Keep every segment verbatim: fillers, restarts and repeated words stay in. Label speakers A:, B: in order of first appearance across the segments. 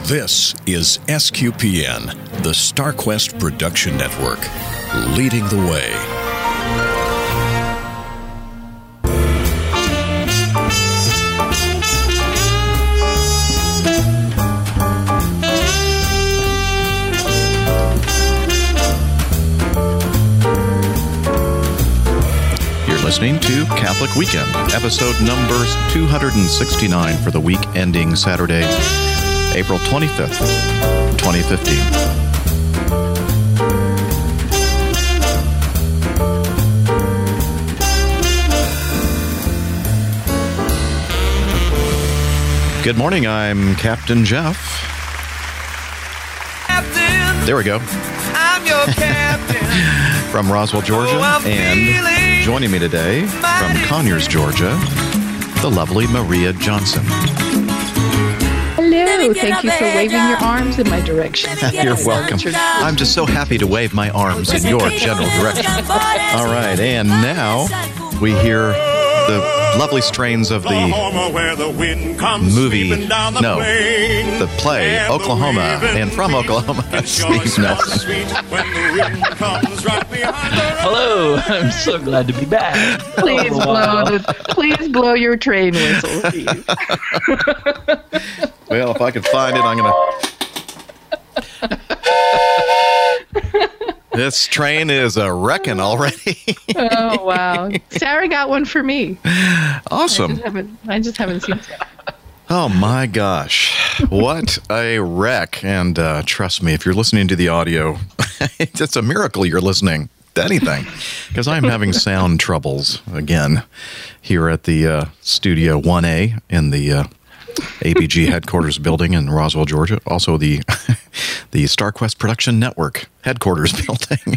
A: This is S Q P N, the StarQuest Production Network, leading the way. Listening to Catholic Weekend, episode number two hundred sixty-nine for the week ending Saturday, April twenty-fifth, twenty fifteen. Good morning, I'm Captain Jeff. Captain, there we go. I'm your captain. From Roswell, Georgia, oh, and joining me today from Conyers, Georgia, the lovely Maria Johnson.
B: Hello, thank you for waving your arms in my direction.
A: You're welcome. I'm just so happy to wave my arms in your general direction. All right, and now we hear the lovely strains of the movie, no, the play, Oklahoma, and from Oklahoma, Steve Nelson.
C: Hello, I'm so glad to be back.
B: Please blow, the, please blow your train whistle, Steve.
A: Well, if I can find it, I'm going to... This train is a wrecking already.
B: Oh, wow. Sarah got one for me.
A: Awesome.
B: I just haven't, I just haven't seen it.
A: Oh, my gosh. What a wreck. And uh, trust me, if you're listening to the audio, it's a miracle you're listening to anything. Because I'm having sound troubles again here at the uh, Studio one A in the uh, A B G headquarters building in Roswell, Georgia. Also the the StarQuest Production Network headquarters building.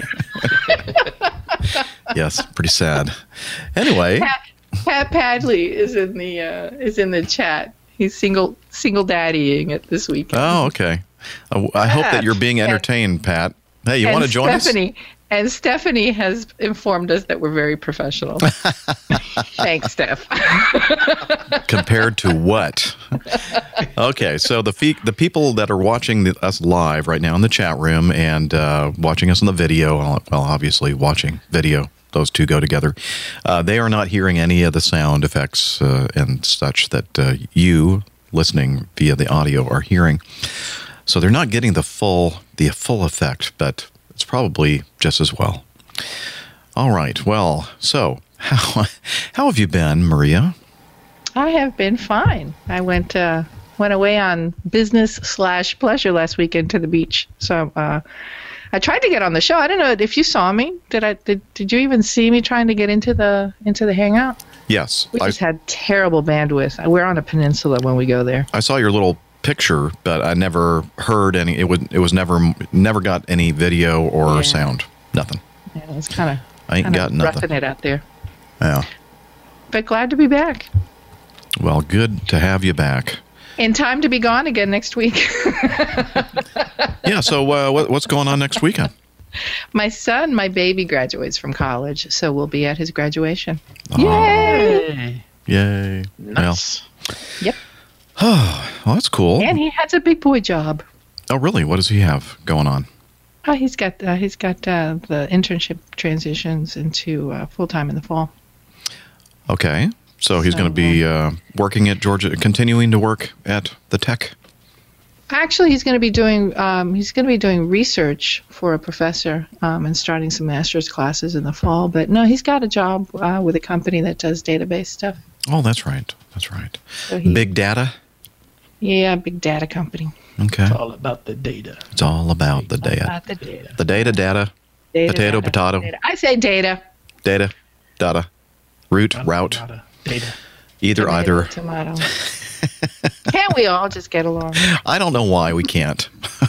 A: Yes, pretty sad. Anyway,
B: Pat, Pat Padley is in the uh, is in the chat. He's single single daddying it this weekend.
A: Oh, okay. Uh, I hope that you're being entertained, Pat. Hey, you want to join
B: Stephanie, us? And Stephanie has informed us that we're very professional. Thanks, Steph.
A: Compared to what? Okay, so the fe- the people that are watching the, us live right now in the chat room and uh, watching us on the video, well, obviously watching video, those two go together, uh, they are not hearing any of the sound effects uh, and such that uh, you, listening via the audio, are hearing. So they're not getting the full the full effect, but it's probably just as well. All right. Well, so how how have you been, Maria?
B: I have been fine. I went uh, went away on business slash pleasure last weekend to the beach. So uh, I tried to get on the show. I don't know if you saw me. Did I? Did Did you even see me trying to get into the into the hangout?
A: Yes.
B: We just
A: I,
B: had terrible bandwidth. We're on a peninsula when we go there.
A: I saw your little picture, but I never heard any. It would. It was never. Never got any video or
B: yeah.
A: sound. Nothing.
B: Yeah, it was kind of.
A: I ain't got nothing.
B: Roughing it out there.
A: Yeah.
B: But glad to be back.
A: Well, good to have you back.
B: In time to be gone again next week.
A: Yeah. So uh, what, what's going on next weekend?
B: My son, my baby, graduates from college, so we'll be at his graduation.
A: Oh.
B: Yay!
A: Yay!
C: Nice.
B: Well. Yep.
A: Oh, well, that's cool.
B: And he has a big boy job.
A: Oh, really? What does he have going on?
B: Oh, he's got uh, he's got uh, the internship transitions into uh, full time in the fall.
A: Okay, so he's so, going to be uh, working at Georgia, continuing to work at the Tech.
B: Actually, he's going to be doing um, he's going to be doing research for a professor um, and starting some master's classes in the fall. But no, he's got a job uh, with a company that does database stuff.
A: Oh, that's right. That's right.
B: So he,
A: big data.
B: Yeah, big data company.
A: Okay.
C: It's all about the data.
A: It's all about the data.
B: About the data.
A: The data, data.
B: data
A: potato,
B: data,
A: potato.
B: Data. I say data.
A: Data, data. Root,
C: Data,
A: route.
C: data, data.
A: Either,
B: tomato,
A: either.
B: Tomato. Can't we all just get along?
A: I don't know why we can't.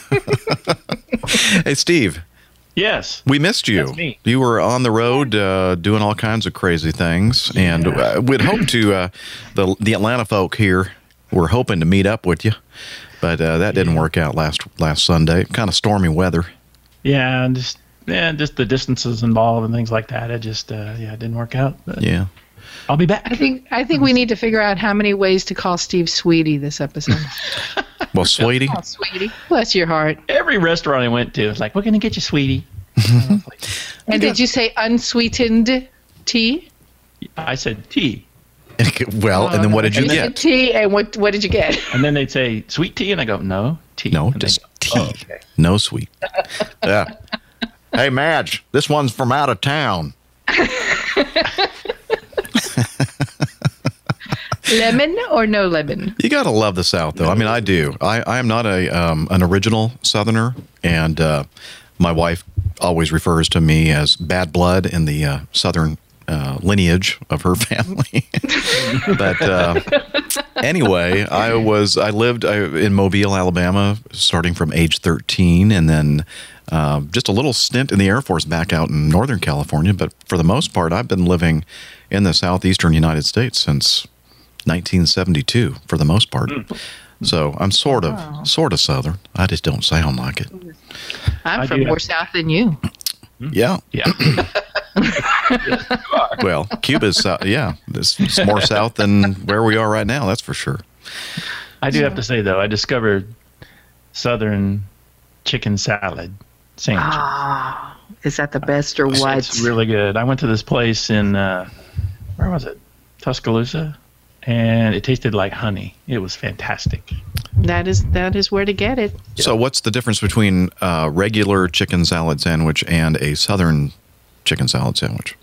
A: Hey, Steve.
C: Yes.
A: We missed you.
C: That's me.
A: You were on the road uh, doing all kinds of crazy things,
C: yeah.
A: and uh, we'd hoped to, uh, the the Atlanta folk here were hoping to meet up with you, but uh, that didn't yeah. work out last last Sunday. Kind of stormy weather.
C: Yeah, and just yeah, just the distances involved and things like that. It just uh, yeah, it didn't work out. But
A: yeah.
C: I'll be back.
B: I think I think we need to figure out how many ways to call Steve Sweetie this episode.
A: Well, sweetie.
B: Oh, sweetie. Bless your heart.
C: Every restaurant I went to was like, "We're gonna get you, sweetie." And I was like,
B: And did you say unsweetened tea?
C: I said tea,
A: Well, and then what did you
B: You said
A: get?
B: tea, and what what did you get?
C: and then they'd say sweet tea, and I go, "No, tea."
A: No,
C: And they
A: just
C: go,
A: tea.
C: "Oh, okay."
A: No sweet. Yeah. Hey, Madge, this one's from out of town.
B: Lemon or no lemon?
A: You gotta love the South, though. I mean, I do. I, I am not a um, an original Southerner, and uh, my wife always refers to me as bad blood in the uh, Southern uh, lineage of her family. But uh, anyway, I was I lived I, in Mobile, Alabama, starting from age thirteen, and then uh, just a little stint in the Air Force back out in Northern California. But for the most part, I've been living in the southeastern United States since nineteen seventy-two, for the most part. So I'm sort of
B: Wow.
A: sort of Southern. I just don't sound like it.
B: I'm
C: I
B: from
C: do
B: more
C: have-
B: south than you.
A: Yeah.
C: Yeah.
A: Well, Cuba's south. Yeah, it's, it's more south than where we are right now. That's for sure.
C: I do have to say though, I discovered Southern chicken salad sandwich.
B: Ah, is that the best or what?
C: It's really good. I went to this place in uh, where was it? Tuscaloosa, and it tasted like honey. It was fantastic.
B: That is that is where to get it.
A: So, what's the difference between a regular chicken salad sandwich and a Southern chicken salad sandwich?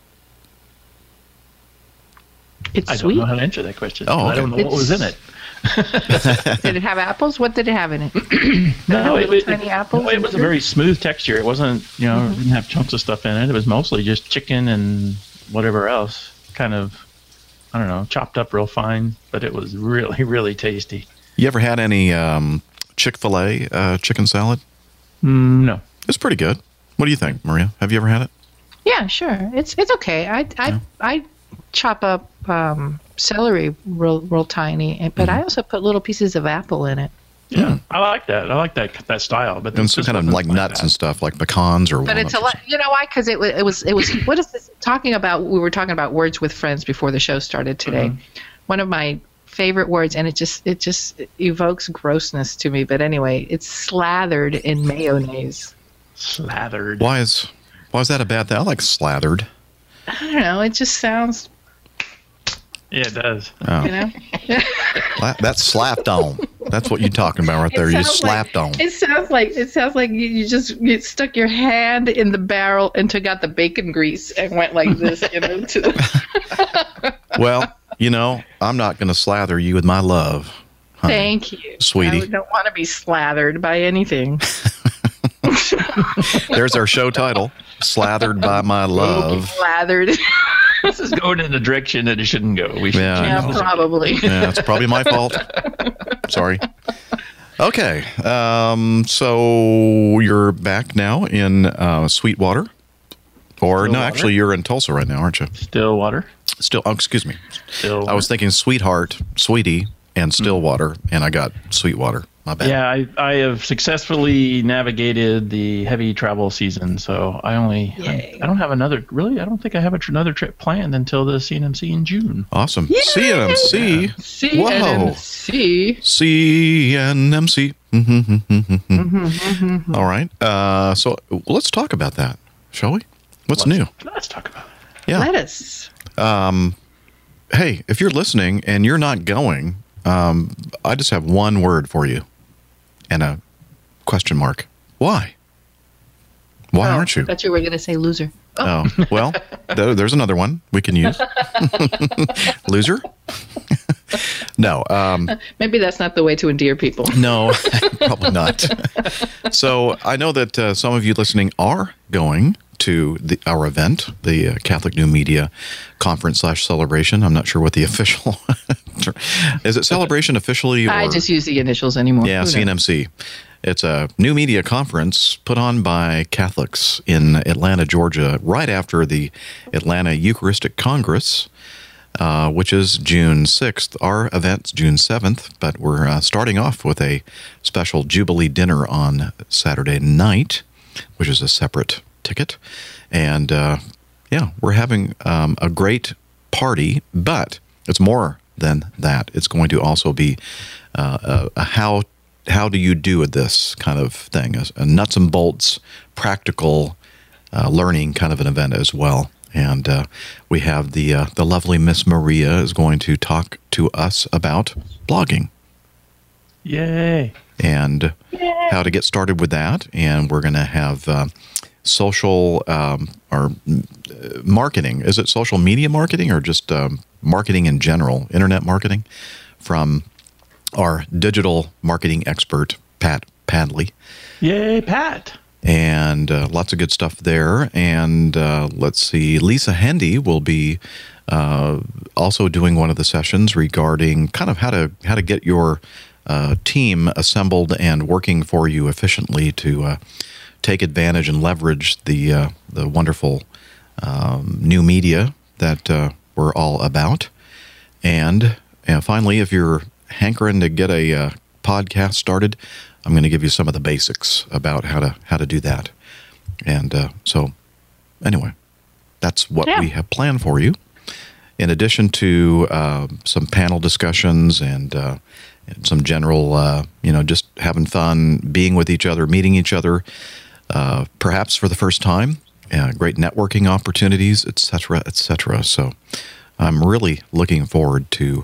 B: It's
C: I don't
B: sweet.
C: know how to answer that question.
A: Oh,
C: I don't know
A: okay.
C: what was in it.
B: Did it have apples? What did it have in it?
C: No,
B: little
C: it,
B: tiny
C: it,
B: apples
C: no, it
B: and
C: was a
B: fruit?
C: very smooth texture. It wasn't, you know, it didn't have chunks of stuff in it. It was mostly just chicken and whatever else, kind of, I don't know, chopped up real fine. But it was really, really tasty.
A: You ever had any um, Chick-fil-A uh, chicken salad?
C: Mm, no.
A: It's pretty good. What do you think, Maria? Have you ever had it?
B: Yeah, sure. It's it's okay. I I
A: Yeah.
B: I chop up um, celery real real tiny, and- but
A: Mm-hmm.
B: I also put little pieces of apple in it.
C: Yeah, I like that. I like that that style. But
A: And
C: this
A: some kind of
C: wasn't
A: like nuts
C: that.
A: and stuff, like pecans or
B: But
A: walnuts
B: it's a
A: or
B: lot.
A: something.
B: You know why? Because it was it was it was. What is this talking about? We were talking about words with friends before the show started today.
C: Mm-hmm.
B: One of my favorite words, and it just it just evokes grossness to me. But anyway, it's slathered in mayonnaise.
C: Slathered.
A: Why is why is that a bad thing? I like slathered.
B: I don't know. It just sounds,
C: Yeah, it does.
A: Oh,
B: you know.
A: Sla- that's slapped on. That's what you're talking about right there.
B: It
A: You
B: sounds
A: slapped
B: like,
A: on.
B: It sounds like it sounds like you, you just you stuck your hand in the barrel and took out the bacon grease and went like this, you know. To the,
A: Well, you know, I'm not going to slather you with my love, honey.
B: thank you,
A: Sweetie.
B: I don't want to be slathered by anything.
A: There's our show title, Slathered by My Love.
B: Slathered.
C: This is going in a direction that it shouldn't go. We should
A: Yeah, I
B: Yeah,
A: know.
B: probably.
A: Yeah, it's probably my fault. Sorry. Okay. Um, so you're back now in uh, Sweetwater. Or, no,
C: Stillwater.
A: actually, you're in Tulsa right now, aren't you?
C: Stillwater.
A: Still, oh, excuse me.
C: Still.
A: I was thinking Sweetheart, Sweetie, and Stillwater, and I got Sweetwater. My bad.
C: Yeah, I, I have successfully navigated the heavy travel season, so I only
B: Yay.
C: I, I don't have another really. I don't think I have a tr- another trip planned until the C N M C in June.
A: Awesome. C N M C.
B: C
A: Whoa.
B: N M C.
A: C N M C.
B: Mm-hmm,
A: All right. Uh, so let's talk about that, shall we? What's new?
C: Let's talk about it.
A: Yeah.
B: Lettuce.
A: Hey, if you're listening and you're not going, um, I just have one word for you and a question mark. Why? Why
B: Oh,
A: aren't you?
B: I thought you were going to say loser. Oh,
A: Oh, well, th- there's another one we can use. Loser? No, um,
B: maybe that's not the way to endear people.
A: no, probably not. So I know that uh, some of you listening are going to the, our event, the uh, Catholic New Media Conference slash Celebration. I'm not sure what the official is. It celebration officially? Or?
B: I just use the initials anymore.
A: Yeah,
B: Who knows?
A: C N M C. It's a new media conference put on by Catholics in Atlanta, Georgia, right after the Atlanta Eucharistic Congress, uh, which is June sixth. Our event's June seventh, but we're uh, starting off with a special Jubilee dinner on Saturday night, which is a separate ticket. And, uh, yeah, we're having um, a great party, but it's more than that. It's going to also be uh, a, a how how do you do this kind of thing? A, a nuts and bolts, practical uh, learning kind of an event as well. And uh, we have the uh, the lovely Miss Maria is going to talk to us about blogging.
C: Yay!
A: And Yay. How to get started with that. And we're going to have uh, social um, or uh, marketing. Is it social media marketing or just um, marketing in general, internet marketing, from our digital marketing expert, Pat Padley.
C: Yay, Pat!
A: And uh, lots of good stuff there. And uh, let's see, Lisa Hendy will be uh, also doing one of the sessions regarding kind of how to how to get your uh, team assembled and working for you efficiently to uh, take advantage and leverage the uh, the wonderful um, new media that uh, we're all about. And, and finally, if you're hankering to get a uh, podcast started, I'm going to give you some of the basics about how to how to do that. And uh, so, anyway, that's what yeah. we have planned for you. In addition to uh, some panel discussions and, uh, and some general, uh, you know, just having fun, being with each other, meeting each other, uh, perhaps for the first time, uh, great networking opportunities, et cetera, et cetera. So, I'm really looking forward to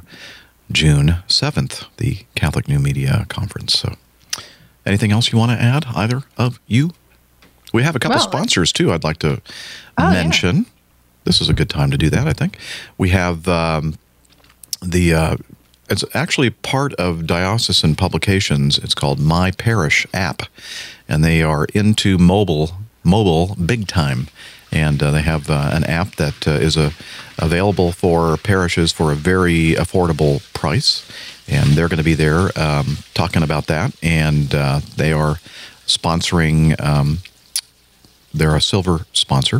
A: June seventh, the Catholic New Media Conference. So, anything else you want to add, either of you? We have a couple well, sponsors, too, I'd like to oh, mention. Yeah. This is a good time to do that, I think. We have um, the, uh, it's actually part of Diocesan Publications. It's called My Parish app, and they are into mobile, mobile big time. And uh, they have uh, an app that uh, is uh, available for parishes for a very affordable price. And they're going to be there um, talking about that. And uh, they are sponsoring, um, they're a silver sponsor.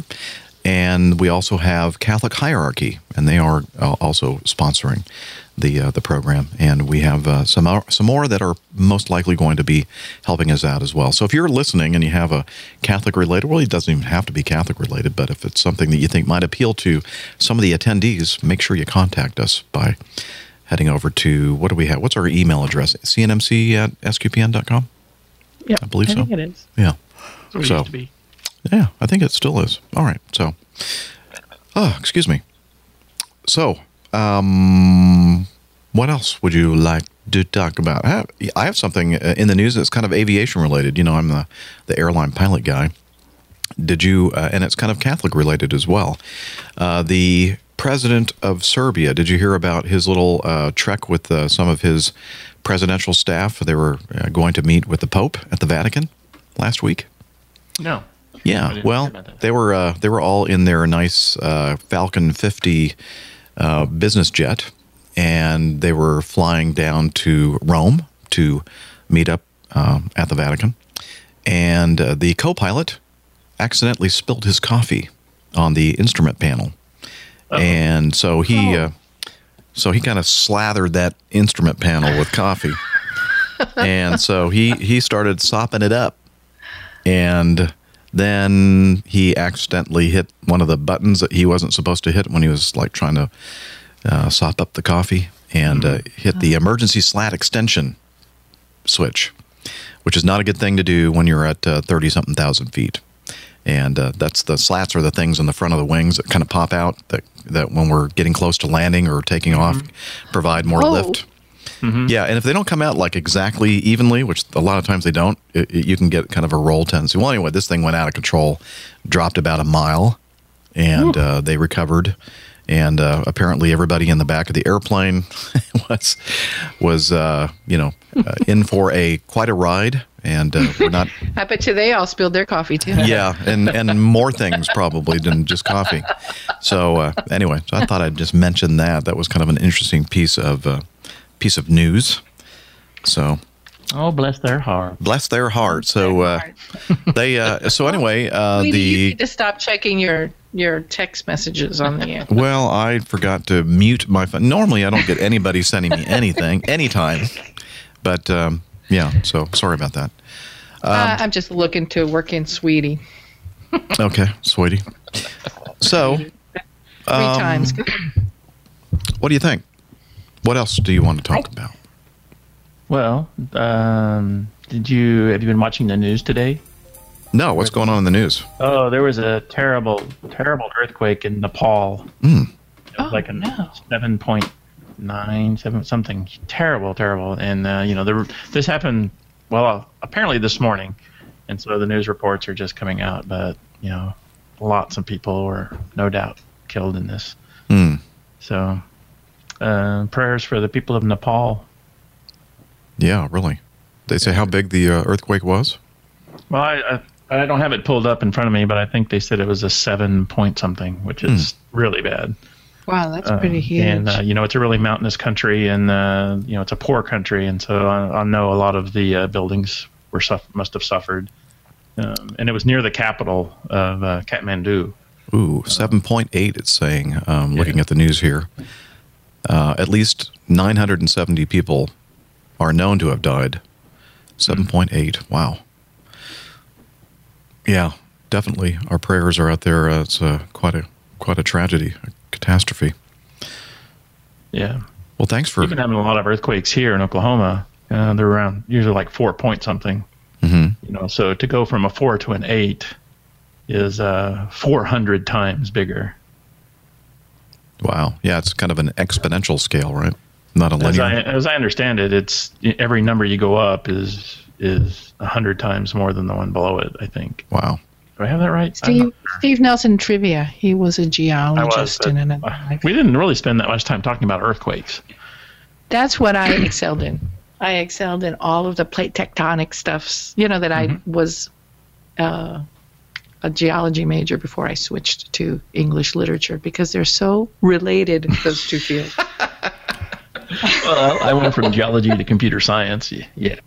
A: And we also have Catholic Hierarchy, and they are uh, also sponsoring the uh, the program. And we have uh, some more, some more that are most likely going to be helping us out as well. So if you're listening and you have a Catholic-related, well, it doesn't even have to be Catholic-related, but if it's something that you think might appeal to some of the attendees, make sure you contact us by heading over to, what do we have? What's our email address? C N M C at S Q P N dot com?
B: Yeah,
A: I believe
B: I
A: so.
B: think it is.
A: Yeah.
C: So, it
A: so
C: used to be.
A: Yeah, I think it still is. All right. So, oh, excuse me. So, um, what else would you like to talk about? I have, I have something in the news that's kind of aviation related. You know, I'm the, the airline pilot guy. Did you, uh, and it's kind of Catholic related as well. Uh, the president of Serbia, did you hear about his little uh, trek with uh, some of his presidential staff? They were uh, going to meet with the Pope at the Vatican last week.
C: No.
A: Yeah, well, they were uh, they were all in their nice uh, Falcon fifty uh, business jet, and they were flying down to Rome to meet up um, at the Vatican. And uh, the co-pilot accidentally spilled his coffee on the instrument panel, Uh-oh. and so he uh, so he kind of slathered that instrument panel with coffee, and so he he started sopping it up, and then he accidentally hit one of the buttons that he wasn't supposed to hit when he was like trying to uh, sop up the coffee, and uh, hit the emergency slat extension switch, which is not a good thing to do when you're at uh, thirty something thousand feet. And uh, that's the slats are the things in the front of the wings that kind of pop out that, that when we're getting close to landing or taking mm-hmm. off, provide more oh. lift. Mm-hmm. Yeah, and if they don't come out like exactly evenly, which a lot of times they don't, it, it, you can get kind of a roll tendency. Well, anyway, this thing went out of control, dropped about a mile, and uh, they recovered. And uh, apparently, everybody in the back of the airplane was was uh, you know uh, in for a quite a ride. And uh, we're not.
B: I bet you they all spilled their coffee too.
A: Yeah, and, and more things probably than just coffee. So uh, anyway, so I thought I'd just mention that. That was kind of an interesting piece of uh, piece of news. So.
C: Oh, bless their heart.
A: Bless their heart. So uh, they. Uh, so anyway, uh,
B: Maybe
A: the.
B: You need to stop checking your your text messages on the air.
A: Well, I forgot to mute my phone. Normally, I don't get anybody sending me anything anytime, but. Um, Yeah, so sorry about that. Um,
B: uh, I'm just looking to work in Sweetie.
A: Okay, sweetie. So,
B: Three
A: um,
B: times.
A: What do you think? What else do you want to talk
D: I,
A: about?
C: Well, um, did you have you been watching the news today?
A: No, what's going on in the news?
C: Oh, there was a terrible, terrible earthquake in Nepal.
A: Mm.
C: It was
B: Oh,
C: like a
B: no.
C: seven point nine, seven something terrible, terrible. And uh, you know, there, this happened. Well, apparently this morning, and so the news reports are just coming out. But you know, lots of people were no doubt killed in this.
A: Mm.
C: So, uh, prayers for the people of Nepal.
A: Yeah, really. They say how big the uh, earthquake was?
C: Well, I, I I don't have it pulled up in front of me, but I think they said it was a seven point something, which is really bad.
B: Wow, that's
C: Uh,
B: pretty huge.
C: And uh, you know, it's a really mountainous country, and uh, you know, it's a poor country, and so I, I know a lot of the uh, buildings were suff- must have suffered. Um, and it was near the capital of uh, Kathmandu.
A: Ooh, seven point eight it's saying, um,
C: Yeah.
A: looking at the news here. Uh, at least nine hundred seventy people are known to have died. seven point eight, wow. Yeah, definitely. Our prayers are out there. Uh, it's uh, quite a quite a tragedy, a catastrophe.
C: Yeah,
A: Well, thanks for...
C: we've been having a lot of earthquakes here in Oklahoma. Uh, they're around usually like four point something.
A: Mhm.
C: You know, so to go from a four to an eight is uh, four hundred times bigger.
A: Wow. Yeah, it's kind of an exponential scale, right? Not a
C: As
A: linear.
C: I, as I understand it, it's every number you go up is is a hundred times more than the one below it. I think.
A: Wow.
C: Do I have that right? I'm
B: Steve,
C: not sure.
B: Steve Nelson trivia. He was a
C: I was,
B: geologist
C: but,
B: in another
C: uh,
B: life.
C: we didn't really spend that much time talking about earthquakes.
B: That's what I excelled in. I excelled in all of the plate tectonic stuffs. You know that I was uh, a geology major before I switched to English literature because they're so related, those two fields.
C: Well, I went from geology to computer science. Yeah.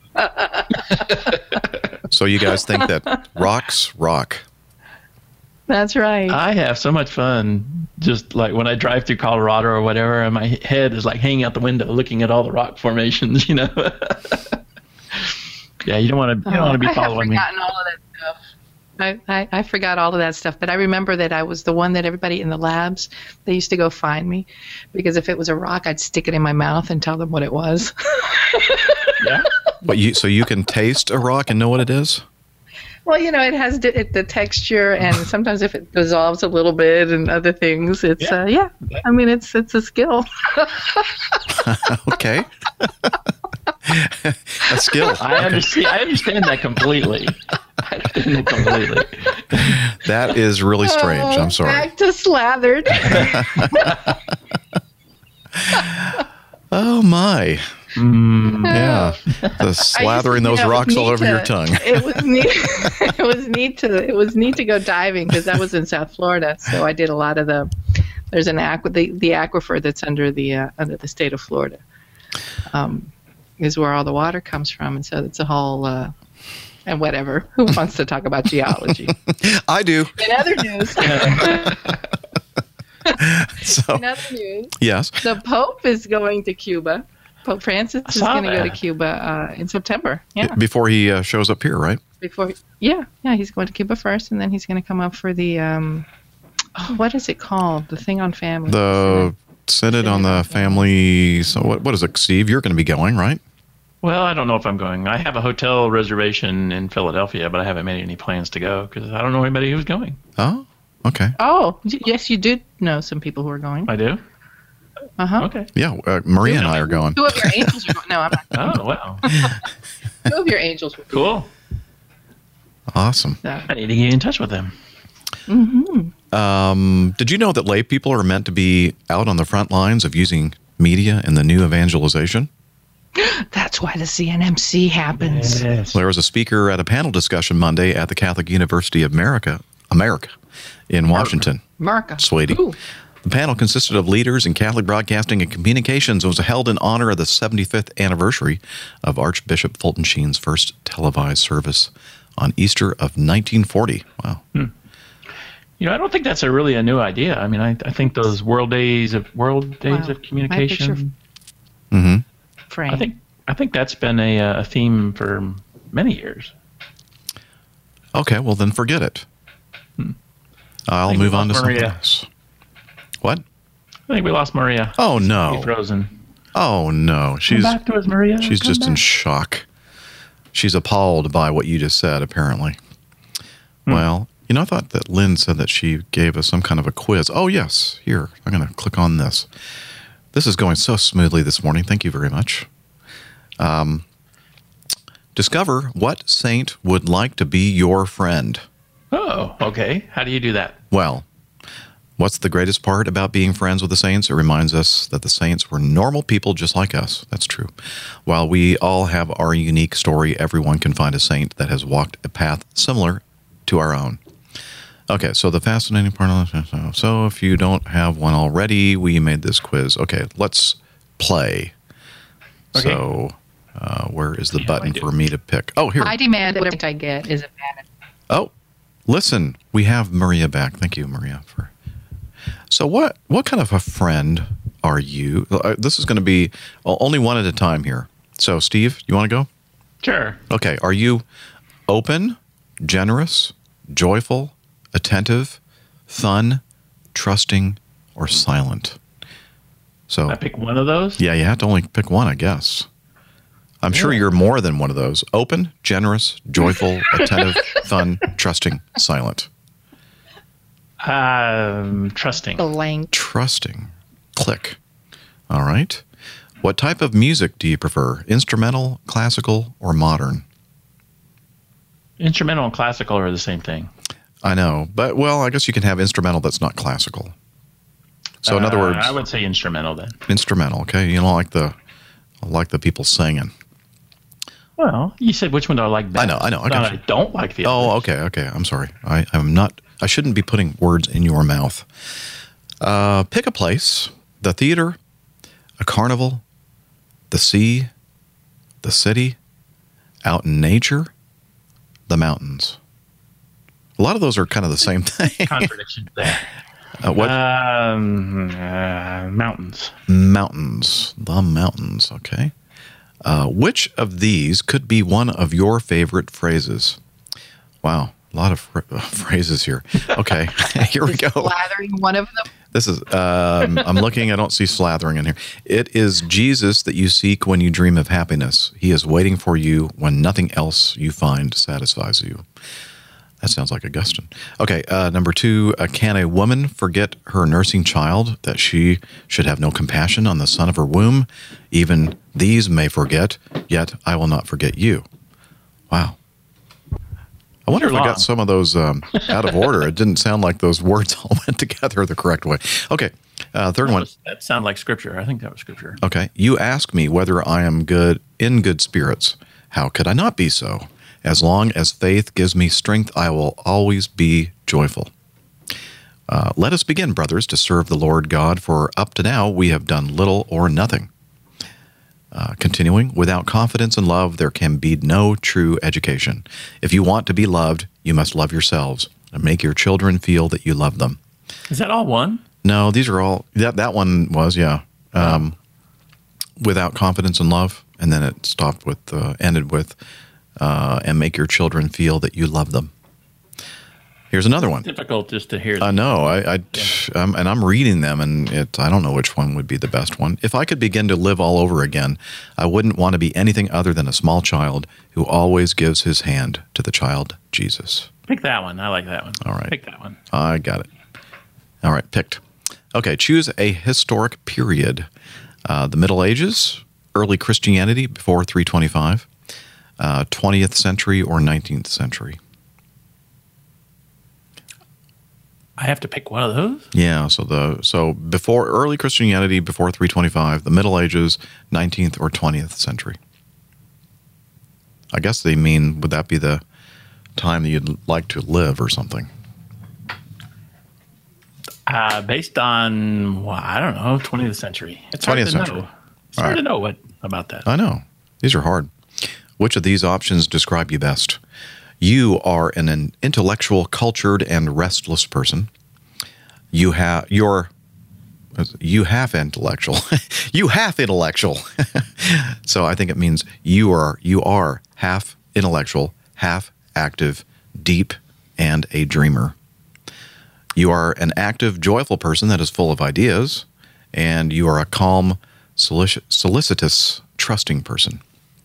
A: So you guys think that rocks rock?
B: That's right.
C: I have so much fun just like when I drive through Colorado or whatever, and my head is like hanging out the window looking at all the rock formations, you know. Yeah, you don't want to you don't want to be
B: I have
C: following me.
B: forgotten all of that stuff. I, I, I forgot all of that stuff, but I remember that I was the one that everybody in the labs, they used to go find me because if it was a rock, I'd stick it in my mouth and tell them what it was.
C: Yeah.
A: But you so you can taste a rock and know what it is?
B: Well, you know, it has d- it, the texture, and sometimes if it dissolves a little bit and other things, it's
C: Yeah.
B: uh, yeah. I mean, it's it's a skill.
A: Okay. A skill.
C: I understand. I understand that completely. I understand that completely.
A: That is really strange. I'm sorry.
B: Back to slathered.
A: Oh my.
C: Mm,
A: Yeah. The slathering those
B: you know, it was
A: rocks all
B: neat
A: over your
B: to-
A: tongue.
B: It was neat. It was neat to. It was neat to go diving because that was in South Florida. So I did a lot of the. There's an aqua the, the aquifer that's under the uh, under the state of Florida. Um, is where all the water comes from, and so it's a whole. Uh, and whatever. Who wants to talk about geology?
A: I do.
B: In other news.
A: So
B: In other news.
A: yes.
B: The Pope is going to Cuba. Pope Francis is
C: saw
B: going to go to
C: that.
B: Cuba uh, in September. Yeah,
A: Before he uh, shows up here, right?
B: before. Yeah, yeah, he's going to Cuba first, and then he's going to come up for the. Um, oh, what is it called? The thing on family.
A: The Synod on the family. So what? What is it, Steve? You're going to be going, right?
C: Well, I don't know if I'm going. I have a hotel reservation in Philadelphia, but I haven't made any plans to go because I don't know anybody who's going.
A: Oh, okay.
B: Oh, y- yes, you do know some people who are going.
C: I do?
B: Uh huh.
C: Okay.
A: Yeah, uh, Maria and I are going.
B: Two of your angels are going. No, I'm not.
C: Oh, wow.
B: Two of your angels will be
C: Cool.
A: Awesome.
B: there.
C: I need to get in touch with them.
B: Mm-hmm.
A: Um, did you know that lay people are meant to be out on the front lines of using media in the new evangelization?
B: That's why the C N M C happens.
C: Yes.
A: There was a speaker at a panel discussion Monday at the Catholic University of America, America, in Washington.
B: Marka.
A: Sweetie.
B: Ooh.
A: The panel consisted of leaders in Catholic broadcasting and communications and was held in honor of the seventy-fifth anniversary of Archbishop Fulton Sheen's first televised service on Easter of nineteen forty. Wow.
C: You know, I don't think that's a really a new idea. I mean, I, I think those World Days of World Days
B: Wow.
C: of
B: My picture-
C: Communication.
A: Mm-hmm.
B: Frame.
C: I think I think that's been a a theme for many years.
A: Okay, well then forget it.
C: Hmm.
A: I'll
C: think we
A: move on to
C: lost
A: something
C: Maria.
A: else. What?
C: I think we lost Maria.
A: Oh, no.
C: She's frozen.
A: Oh no, she's
C: Come back to us, Maria.
A: she's
C: Come
A: just in
C: back.
A: shock. She's appalled by what you just said, apparently. Hmm. Well, you know, I thought that Lynn said that she gave us some kind of a quiz. Oh, yes. Here, I'm going to click on this. This is going so smoothly this morning. Thank you very much. Um, discover what saint would like to be your friend.
C: Oh, okay. How do you do that?
A: Well, what's the greatest part about being friends with the saints? It reminds us that the saints were normal people just like us. That's true. While we all have our unique story, everyone can find a saint that has walked a path similar to our own. Okay, so the fascinating part of this. So if you don't have one already, we made this quiz. Okay, let's play.
C: Okay.
A: So uh, where is the
C: Yeah,
A: button
C: I do.
A: for me to pick? Oh, here.
B: I demand that whatever I get is a bad.
A: Oh, listen, we have Maria back. Thank you, Maria. For So what, what kind of a friend are you? Uh, This is going to be uh, only one at a time here. So, Steve, you want to go?
C: Sure.
A: Okay, are you open, generous, joyful, attentive, fun, trusting, or silent? So,
C: I pick one of those?
A: yeah, you have to only pick one, I guess. I'm sure
C: Yeah.
A: you're more than one of those. Open, generous, joyful, attentive, fun, trusting, silent.
C: Um, trusting.
B: Blank.
A: Trusting. Click. All right. What type of music do you prefer? Instrumental, classical, or modern?
C: Instrumental and classical are the same thing.
A: I know, but well, I guess you can have instrumental that's not classical. So in other
C: Uh,
A: words,
C: I would say instrumental then.
A: instrumental. Okay, you know, like the like the people singing.
C: Well, you said which one do I like best?
A: I know, I know, I
C: Not
A: got
C: that
A: you.
C: I don't like the
A: Oh,
C: others.
A: okay, okay. I'm sorry. I, I'm not. I shouldn't be putting words in your mouth. Uh, pick a place: the theater, a carnival, the sea, the city, out in nature, the mountains. A lot of those are kind of the same thing.
C: Contradiction there.
A: Uh, what
C: Um, uh, mountains.
A: mountains? The mountains. Okay. Uh, which of these could be one of your favorite phrases? Wow, a lot of fr- phrases here. Okay, here we go.
B: Slathering one of them.
A: This is. Um, I'm looking. I don't see slathering in here. It is Jesus that you seek when you dream of happiness. He is waiting for you when nothing else you find satisfies you. That sounds like Augustine. Okay, uh, number two, uh, can a woman forget her nursing child, that she should have no compassion on the son of her womb? Even these may forget, yet I will not forget you. Wow. I wonder
C: They're
A: if I
C: long.
A: got some of those um, out of order. It didn't sound like those words all went together the correct way. Okay, uh, third
C: That,
A: one.
C: was, that sounded like scripture. I think that was scripture.
A: Okay, you ask me whether I am good in good spirits. How could I not be so? As long as faith gives me strength, I will always be joyful. Uh, let us begin, brothers, to serve the Lord God, for up to now we have done little or nothing. Uh, continuing, without confidence and love, there can be no true education. If you want to be loved, you must love yourselves and make your children feel that you love them.
C: Is that all one?
A: No, these are all, that, that one was, yeah. Um, without confidence and love, and then it stopped with, uh, ended with, uh, and make your children feel that you love them. Here's another one.
C: Difficult just to hear.
A: I know, I, I um, and I'm reading them, and it, I don't know which one would be the best one. If I could begin to live all over again, I wouldn't want to be anything other than a small child who always gives his hand to the child Jesus.
C: Pick that one. I like that one.
A: All right.
C: Pick that one.
A: I got it. All right, picked. Okay, choose a historic period. Uh, the Middle Ages, early Christianity before three twenty-five, uh, twentieth century or nineteenth century.
C: I have to pick one of those?
A: Yeah, so the so before early Christianity before three twenty-five, the Middle Ages, nineteenth or twentieth century. I guess they mean, would that be the time that you'd like to live or something?
C: Uh, based on, well, I don't know, twentieth century. It's hard
A: twentieth
C: to
A: century.
C: know. It's hard
A: All
C: to
A: right.
C: know what about that.
A: I know. These are hard. Which of these options describe you best? You are an, an intellectual, cultured, and restless person. You have you're you have intellectual. you have intellectual. So I think it means you are you are half intellectual, half active, deep, and a dreamer. You are an active, joyful person that is full of ideas, and you are a calm, solic- solicitous, trusting person.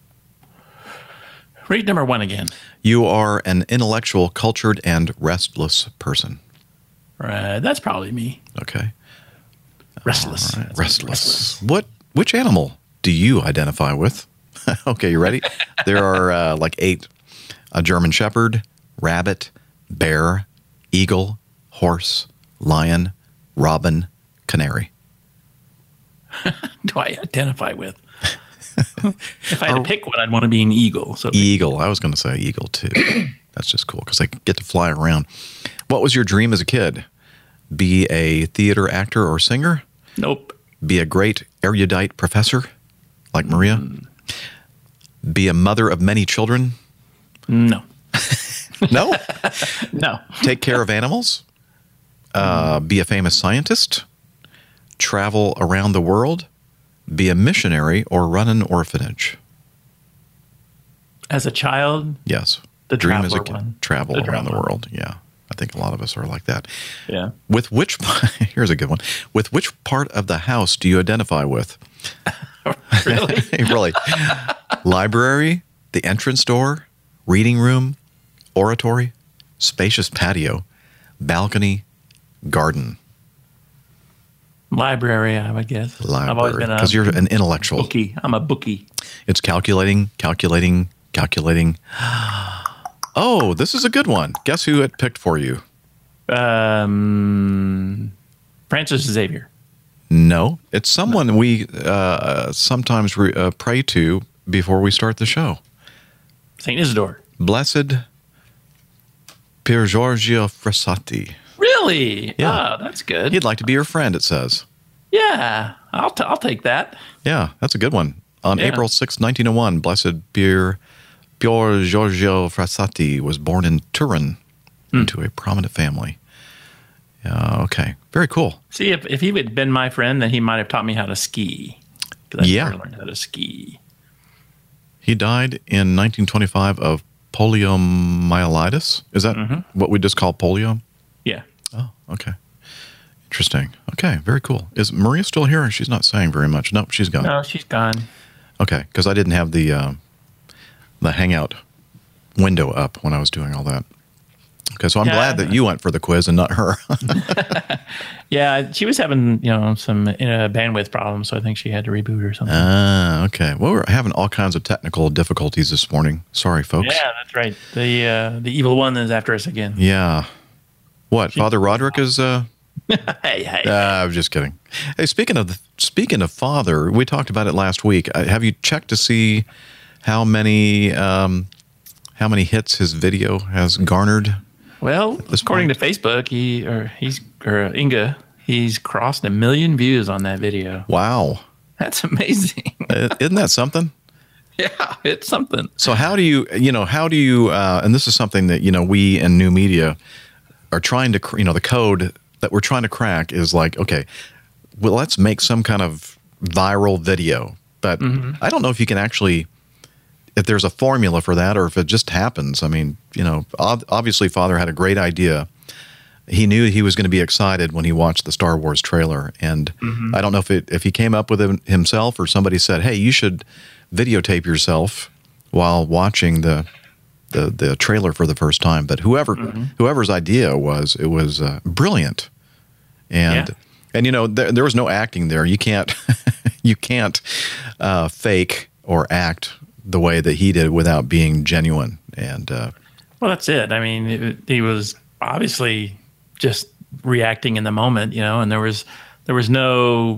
C: Read number one again.
A: You are an intellectual, cultured, and restless person.
C: Right, that's probably me.
A: Okay.
C: Restless.
A: All right.
C: That's
A: Restless.
C: restless.
A: What? Which animal do you identify with? Okay, you ready? There are uh, like eight: a German Shepherd, rabbit, bear, eagle, horse, lion, robin, canary.
C: Do I identify with? If I had to pick one, I'd want to be an eagle. So
A: Eagle. I was going to say eagle too. That's just cool because they get to fly around. What was your dream as a kid? Be a theater actor or singer?
C: Nope.
A: Be a great erudite professor like Maria? Mm. Be a mother of many children?
C: No.
A: No?
C: No.
A: Take care of animals? Uh, be a famous scientist? Travel around the world? Be a missionary or run an orphanage?
C: As a child?
A: Yes.
C: The
A: dream as a
C: traveler
A: kid.
C: one.
A: Travel
C: The
A: around the
C: traveler.
A: world. Yeah. I think a lot of us are like that.
C: Yeah.
A: With which, here's a good one. With which part of the house do you identify with?
C: Really?
A: Really? Library, the entrance door, reading room, oratory, spacious patio, balcony, garden.
C: Library, I would guess. I've always
A: Library.
C: been a
A: Because you're an intellectual.
C: bookie. I'm a bookie.
A: It's calculating, calculating, calculating. Oh, this is a good one. Guess who it picked for you?
C: Um, Francis Xavier.
A: No, it's someone we uh, sometimes re- uh, pray to before we start the show.
C: Saint Isidore.
A: Blessed Pier Giorgio Frassati.
C: Really?
A: Yeah.
C: Oh, that's good.
A: He'd like to be your friend, it says.
C: Yeah, I'll t- I'll take that.
A: Yeah, that's a good one. On
C: Yeah.
A: April sixth, nineteen oh one, Blessed Pier, Pier Giorgio Frassati was born in Turin
C: Hmm.
A: into a prominent family. Yeah, okay, very cool.
C: See, if if he had been my friend, then he might have taught me how to ski. 'Cause I
A: Yeah.
C: never learned how to ski.
A: He died in nineteen twenty-five of poliomyelitis. Is that
C: Mhm.
A: what we just call polio?
C: Yeah.
A: Oh, okay. Interesting. Okay, very cool. Is Maria still here? She's not saying very much. Nope, she's gone.
C: No, she's gone.
A: Okay, because I didn't have the uh, the Hangout window up when I was doing all that. Okay, so I'm
C: Yeah.
A: glad that you went for the quiz and not her.
C: Yeah, she was having you know some uh, bandwidth problems, so I think she had to reboot or something.
A: Ah, okay. Well, we're having all kinds of technical difficulties this morning. Sorry, folks.
C: Yeah, that's right. The uh, the evil one is after us again.
A: Yeah. What? Father Roderick is? Uh,
C: hey, hey.
A: uh, I'm just kidding. Hey, speaking of the, speaking of Father, we talked about it last week. Uh, have you checked to see how many um, how many hits his video has garnered?
C: Well,
A: this
C: according
A: point?
C: to Facebook, he or he's or Inga, he's crossed a million views on that video.
A: Wow.
C: That's amazing.
A: Uh, Isn't that something?
C: Yeah, it's something.
A: So how do you, you know, how do you, uh, and this is something that, you know, we in new media are trying to, cr- you know, the code that we're trying to crack is like, okay, well, let's make some kind of viral video. But I don't know if you can actually, if there's a formula for that or if it just happens. I mean, you know, ob- obviously Father had a great idea. He knew he was going to be excited when he watched the Star Wars trailer. And I don't know if it, if he came up with it himself or somebody said, hey, you should videotape yourself while watching the the, the trailer for the first time. But whoever whoever's idea was, it was uh, brilliant. And
C: Yeah.
A: and you know there, there was no acting there. You can't you can't uh, fake or act the way that he did without being genuine. And uh,
C: Well, that's it. I mean, it, he was obviously just reacting in the moment, you know, and there was there was no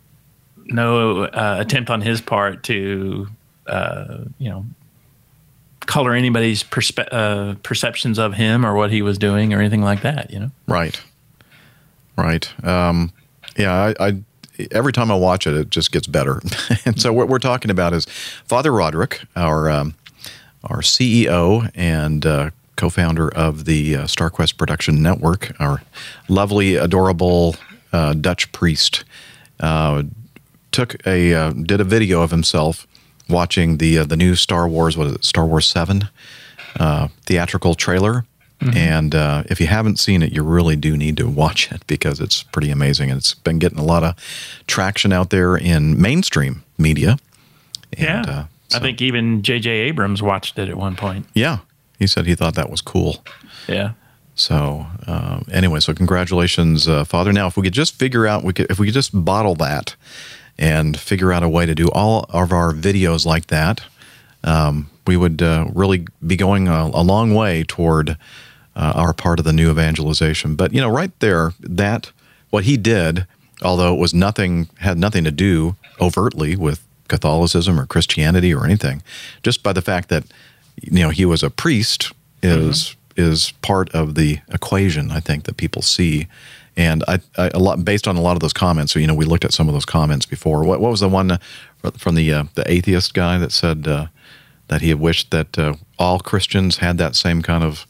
C: no uh, attempt on his part to uh, you know color anybody's perspe- uh, perceptions of him or what he was doing or anything like that, you know.
A: right, right, um, yeah. I, I every time I watch it, it just gets better. And so what we're talking about is Father Roderick, our um, our C E O and uh, co-founder of the uh, StarQuest Production Network, our lovely, adorable uh, Dutch priest, uh, took a uh, did a video of himself watching the uh, the new Star Wars, what is it, Star Wars seven uh, theatrical trailer, Mm-hmm. And uh, if you haven't seen it, you really do need to watch it because it's pretty amazing. And it's been getting a lot of traction out there in mainstream media. And,
C: yeah.
A: Uh, so,
C: I think even J J Abrams watched it at one point.
A: Yeah. He said he thought that was cool.
C: Yeah.
A: So uh, anyway, so congratulations, uh, Father. Now, if we could just figure out, we could, if we could just bottle that and figure out a way to do all of our videos like that, um, we would uh, really be going a, a long way toward uh, our part of the new evangelization. But, you know, right there, that, what he did, although it was nothing, had nothing to do overtly with Catholicism or Christianity or anything, just by the fact that, you know, he was a priest is... Mm-hmm. is part of the equation, I think, that people see. And I, I, a lot based on a lot of those comments, so, you know, we looked at some of those comments before. What, what was the one from the uh, the atheist guy that said uh, that he had wished that uh, all Christians had that same kind of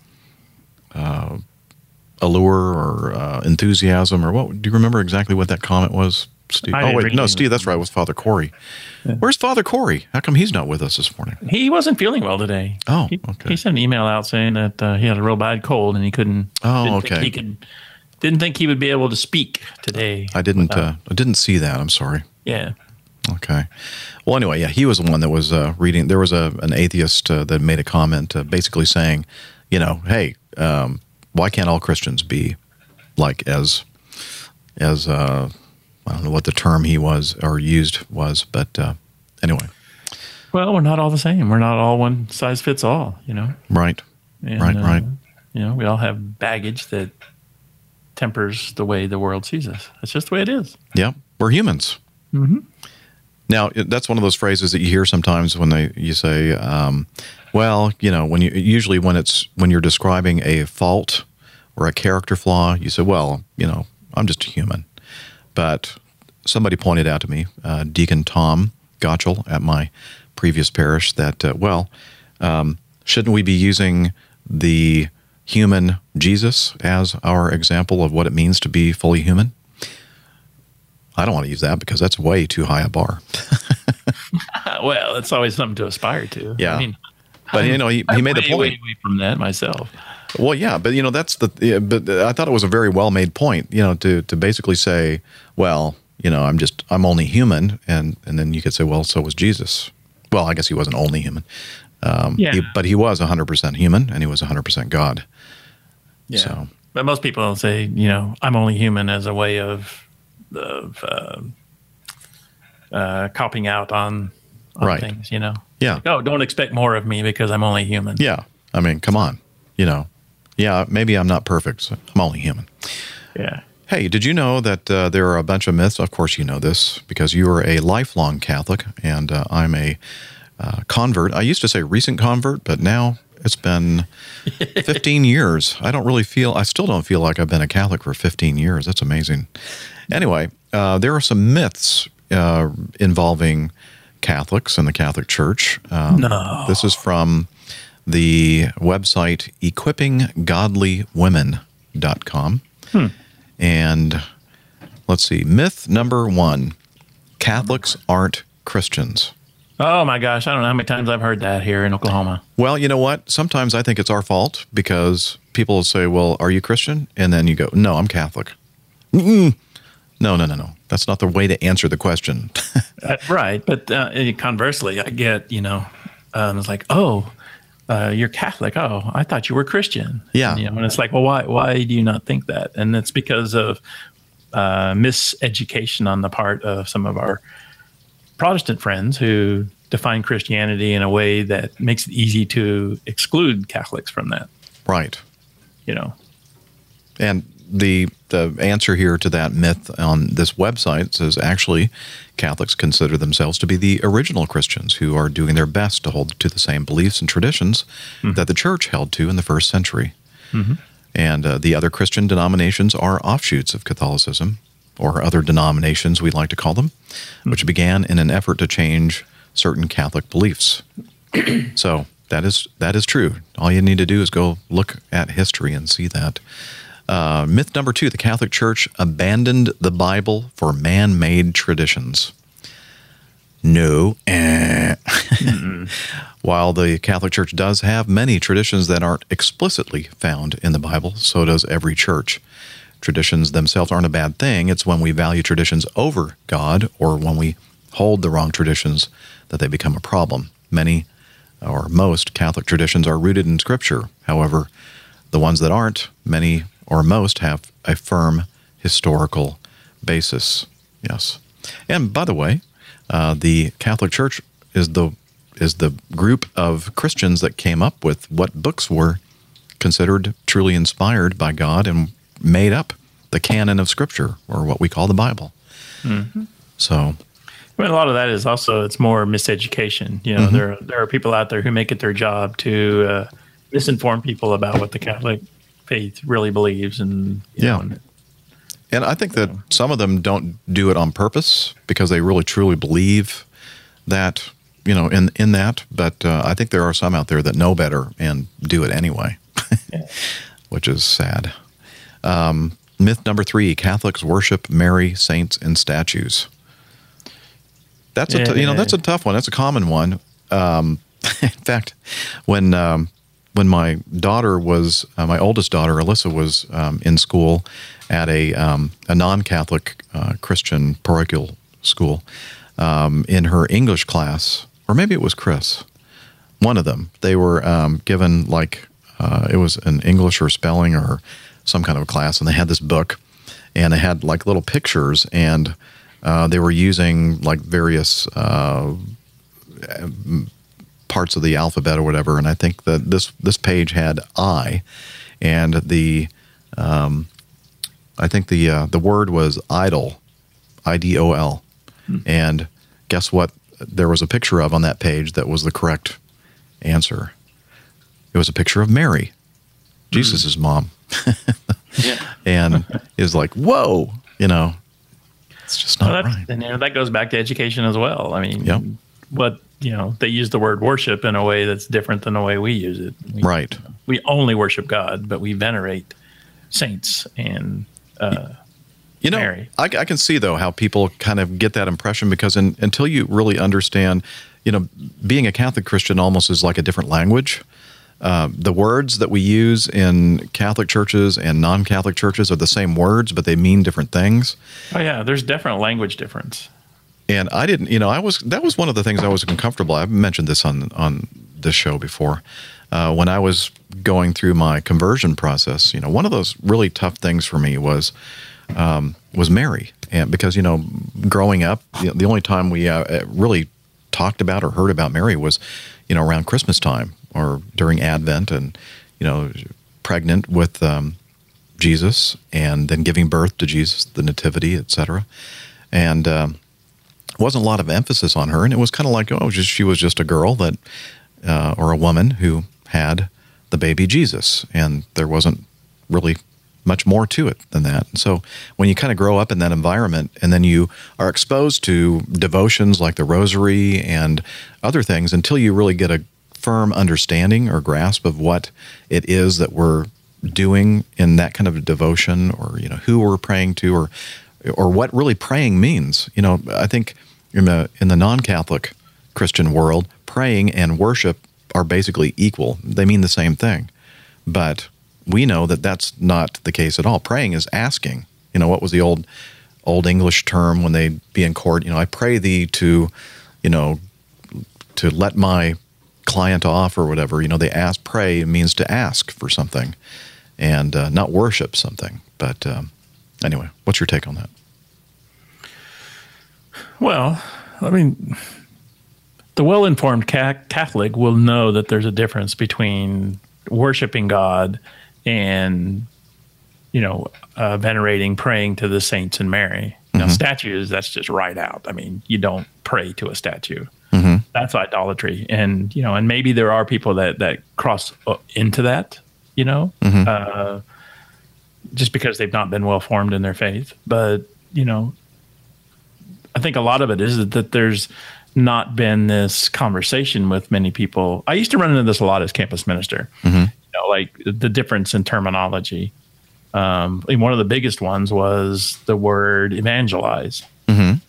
A: uh, allure or uh, enthusiasm, or what? Do you remember exactly what that comment was, Steve?
C: I
A: Oh, wait,
C: really
A: no, Steve, that's right. It was Father Corey. Yeah. Where's Father Corey? How come he's not with us this morning?
C: He wasn't feeling well today.
A: Oh,
C: he,
A: okay.
C: He sent an email out saying that uh, he had a real bad cold and he couldn't.
A: Oh,
C: didn't
A: okay.
C: Think he could. Didn't think he would be able to speak today.
A: I didn't.
C: without,
A: Uh, I didn't see that. I'm sorry.
C: Yeah.
A: Okay. Well, anyway, yeah, he was the one that was uh, reading. There was a an atheist uh, that made a comment, uh, basically saying, you know, hey, um, why can't all Christians be like as as uh, I don't know what the term he was or used was, but uh, anyway.
C: Well, we're not all the same. We're not all one size fits all. You know.
A: Right.
C: And,
A: right.
C: uh,
A: right.
C: You know, we all have baggage that tempers the way the world sees us. That's just the way it is.
A: Yeah, we're humans.
C: Mm-hmm.
A: Now, that's one of those phrases that you hear sometimes when they you say, um, "Well, you know," when you usually when it's when you're describing a fault or a character flaw, you say, "Well, you know, I'm just a human." But somebody pointed out to me, uh, Deacon Tom Gottschall at my previous parish, that uh, well, um, shouldn't we be using the human Jesus as our example of what it means to be fully human? I don't want to use that because that's way too high a bar.
C: Well, it's always something to aspire to.
A: Yeah.
C: I mean,
A: but, you know, he, he made
C: way,
A: the point.
C: Way away from that myself.
A: Well, yeah, but, you know, that's the, yeah, but I thought it was a very well-made point, you know, to, to basically say, well, you know, I'm just, I'm only human. And, and then you could say, well, so was Jesus. Well, I guess he wasn't only human. Um,
C: yeah.
A: He, but he was one hundred percent human and he was one hundred percent God.
C: Yeah.
A: So.
C: But most people say, you know, I'm only human as a way of, of uh, uh, copping out on, on
A: right.
C: things, you know?
A: Yeah.
C: Like, oh, don't expect more of me because I'm only human.
A: Yeah. I mean, come on, you know, yeah, maybe I'm not perfect. So I'm only human.
C: Yeah.
A: Hey, did you know that uh, there are a bunch of myths? Of course you know this because you are a lifelong Catholic and uh, I'm a uh, convert. I used to say recent convert, but now it's been fifteen years. I don't really feel, I still don't feel like I've been a Catholic for fifteen years. That's amazing. Anyway, uh, there are some myths uh, involving Catholics and the Catholic Church. Um,
C: no.
A: This is from the website equipping godly women dot com.
C: Hmm.
A: And let's see, myth number one, Catholics aren't Christians.
C: Oh, my gosh. I don't know how many times I've heard that here in Oklahoma.
A: Well, you know what? Sometimes I think it's our fault because people will say, well, are you Christian? And then you go, no, I'm Catholic. Mm-mm. No, no, no, no. That's not the way to answer the question.
C: uh, right. But uh, conversely, I get, you know, um, it's like, oh, uh, you're Catholic. Oh, I thought you were Christian.
A: Yeah.
C: And, you know, and it's like, well, why, why do you not think that? And it's because of uh, miseducation on the part of some of our Protestant friends who define Christianity in a way that makes it easy to exclude Catholics from that.
A: Right.
C: You know.
A: And the the answer here to that myth on this website says actually Catholics consider themselves to be the original Christians who are doing their best to hold to the same beliefs and traditions mm-hmm. that the church held to in the first century. Mm-hmm. And uh, the other Christian denominations are offshoots of Catholicism, or other denominations we like to call them, mm-hmm. which began in an effort to change certain Catholic beliefs. So that is that is true. All you need to do is go look at history and see that. Uh, myth number two, the Catholic Church abandoned the Bible for man-made traditions. No. Eh. While the Catholic Church does have many traditions that aren't explicitly found in the Bible, so does every church. Traditions themselves aren't a bad thing. It's when we value traditions over God or when we hold the wrong traditions that they become a problem. Many or most Catholic traditions are rooted in Scripture. However, the ones that aren't, many or most, have a firm historical basis. Yes. And by the way, uh, the Catholic Church is the is the group of Christians that came up with what books were considered truly inspired by God and made up the canon of Scripture, or what we call the Bible. Mm-hmm. So,
C: I mean, a lot of that is also, it's more miseducation. You know, mm-hmm. there there are people out there who make it their job to uh, misinform people about what the Catholic faith really believes, and you
A: yeah.
C: know, and,
A: and I think that some of them don't do it on purpose because they really truly believe that, you know, in in that. But uh, I think there are some out there that know better and do it anyway, yeah. which is sad. Um, myth number three: Catholics worship Mary, saints, and statues. That's a t- you know that's a tough one. That's a common one. Um, in fact, when um, when my daughter was uh, my oldest daughter Alyssa was um, in school at a um, a non-Catholic uh, Christian parochial school, um, in her English class, or maybe it was Chris, one of them, they were um, given like uh, it was an English or spelling or some kind of a class, and they had this book, and they had like little pictures, and uh, they were using like various uh, parts of the alphabet or whatever. And I think that this this page had I, and the um, I think the uh, the word was idol, I D O L, hmm. and guess what? There was a picture of on that page that was the correct answer. It was a picture of Mary, Jesus' mm. mom. yeah. And it was like, whoa, you know, it's just not
C: well,
A: right.
C: And you know, that goes back to education as well. I mean,
A: yep.
C: what, you know, they use the word worship in a way that's different than the way we use it. We,
A: right.
C: You know, we only worship God, but we venerate saints and uh
A: You know,
C: Mary.
A: I, I can see, though, how people kind of get that impression because in, until you really understand, you know, being a Catholic Christian almost is like a different language. Uh, the words that we use in Catholic churches and non-Catholic churches are the same words, but they mean different things.
C: Oh, yeah. There's definite language difference.
A: And I didn't, you know, I was, that was one of the things I was uncomfortable. I've mentioned this on, on this show before. Uh, when I was going through my conversion process, you know, one of those really tough things for me was, Um, was Mary, and because you know, growing up, you know, the only time we uh, really talked about or heard about Mary was, you know, around Christmas time or during Advent, and you know, pregnant with um, Jesus, and then giving birth to Jesus, the Nativity, et cetera. And um, wasn't a lot of emphasis on her, and it was kind of like, oh, just she was just a girl that, uh, or a woman who had the baby Jesus, and there wasn't really much more to it than that. And so when you kind of grow up in that environment and then you are exposed to devotions like the Rosary and other things until you really get a firm understanding or grasp of what it is that we're doing in that kind of devotion, or, you know, who we're praying to, or or what really praying means. You know, I think in the in the non-Catholic Christian world, praying and worship are basically equal. They mean the same thing. But we know that that's not the case at all. Praying is asking. You know, what was the old old English term when they'd be in court? You know, I pray thee to, you know, to let my client off or whatever. You know, they ask, pray means to ask for something and uh, not worship something. But um, anyway, what's your take on that?
C: Well, I mean, the well-informed Catholic will know that there's a difference between worshiping God and, you know, uh, venerating, praying to the saints and Mary. Mm-hmm. Now, statues, that's just right out. I mean, you don't pray to a statue. Mm-hmm. That's idolatry. And, you know, and maybe there are people that, that cross into that, you know, mm-hmm. uh, just because they've not been well-formed in their faith. But, you know, I think a lot of it is that there's not been this conversation with many people. I used to run into this a lot as campus minister, mm-hmm. you know, like the difference in terminology. Um, and one of the biggest ones was the word evangelize. Mm-hmm.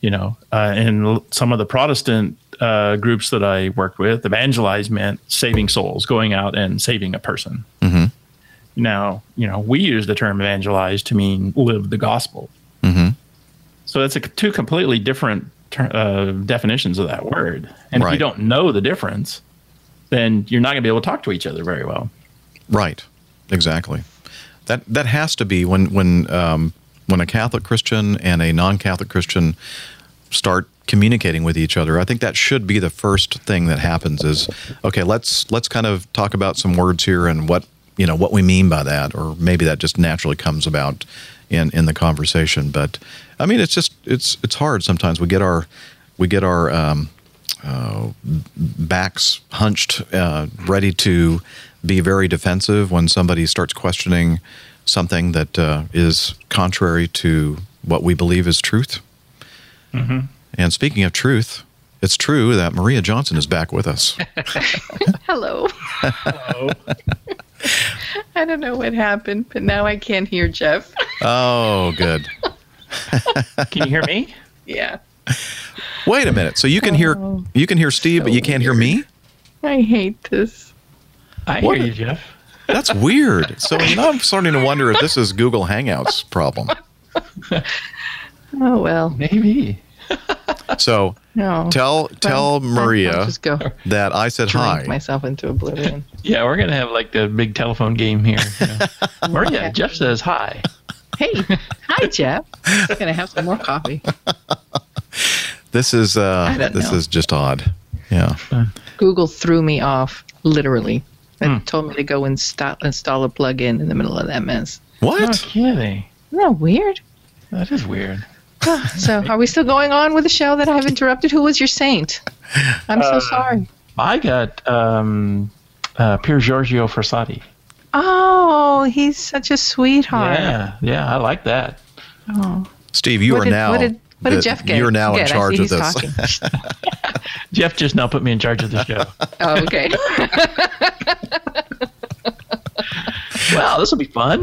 C: you know, uh, in some of the Protestant uh, groups that I worked with, evangelize meant saving souls, going out and saving a person.
A: Mm-hmm.
C: Now, you know, we use the term evangelize to mean live the gospel.
A: Mm-hmm.
C: So that's a, two completely different ter- uh, definitions of that word. And
A: Right.
C: if you don't know the difference, then you're not going to be able to talk to each other very well.
A: Right. Exactly. That that has to be when when um, when a Catholic Christian and a non-Catholic Christian start communicating with each other. I think that should be the first thing that happens. Is okay. Let's let's kind of talk about some words here and what you know what we mean by that, or maybe that just naturally comes about in in the conversation. But I mean, it's just it's it's hard sometimes. We get our we get our um, uh, backs hunched, uh, ready to be very defensive when somebody starts questioning something that uh, is contrary to what we believe is truth.
C: Mm-hmm.
A: And speaking of truth, it's true that Maria Johnson is back with us.
B: Hello.
C: Hello.
B: I don't know what happened, but now I can't hear Jeff.
A: Oh, good.
C: Can you hear me?
B: Yeah.
A: Wait a minute. So you can hear
B: Oh,
A: you can hear Steve, but you can't hear me?
B: I hate this.
C: I
A: What?
C: hear you, Jeff.
A: That's weird. So you know, I'm starting to wonder if this is Google Hangouts problem.
B: Oh, well.
C: Maybe.
A: So
B: No.
A: tell tell
B: Well,
A: Maria
B: I'll just go
A: that I said
B: drink
A: hi.
B: myself into oblivion.
C: Yeah, we're going to have like the big telephone game here. You know. Maria,
B: Okay.
C: Jeff says hi.
B: Hey, hi, Jeff. I'm going to have some more coffee.
A: This is uh,
B: I don't
A: this
B: know.
A: is just odd. Yeah.
B: Google threw me off, literally. It
C: Hmm.
B: told me to go install, install a plug-in in the middle of that mess.
C: No
A: What?
C: kidding.
B: Isn't that weird?
C: That is weird.
B: So, are we still going on with the show that I've interrupted? Who was your saint? I'm so
C: Uh,
B: sorry.
C: I got um, uh, Pier Giorgio Frassati.
B: Oh, he's such a sweetheart.
C: Yeah, yeah, I like that.
B: Oh.
A: Steve, you
B: What
A: are
B: did-
A: now
B: what did- what did
A: the-
B: Jeff get?
A: You're now in
B: Get, I
A: charge
B: see
A: of
B: he's
A: this.
B: talking.
C: Jeff just now put me in charge of the show.
B: Oh, okay.
C: Wow, this will be fun.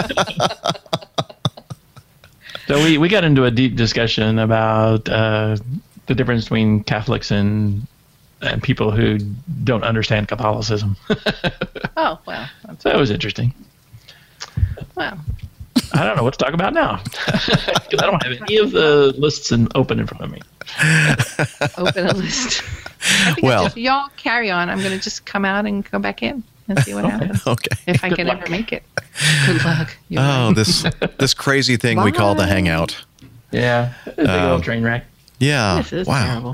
C: So we, we got into a deep discussion about uh, the difference between Catholics and and people who don't understand Catholicism.
B: Oh, wow.
C: So it was interesting.
B: Wow.
C: I don't know what to talk about now because I don't have any of the lists in, open in front of me.
B: Open a list. I think
A: Well-
B: I just, y'all carry on. I'm going to just come out and go back in and see what happens.
A: Okay.
B: If I
C: Good
B: can
C: luck.
B: ever make it. Good luck. You're
A: Oh,
B: right.
A: this this crazy thing we call the
B: Bye.
A: Hangout.
C: Yeah, a big
A: Um,
C: old train wreck.
A: Yeah.
B: This is
A: wow.
B: terrible.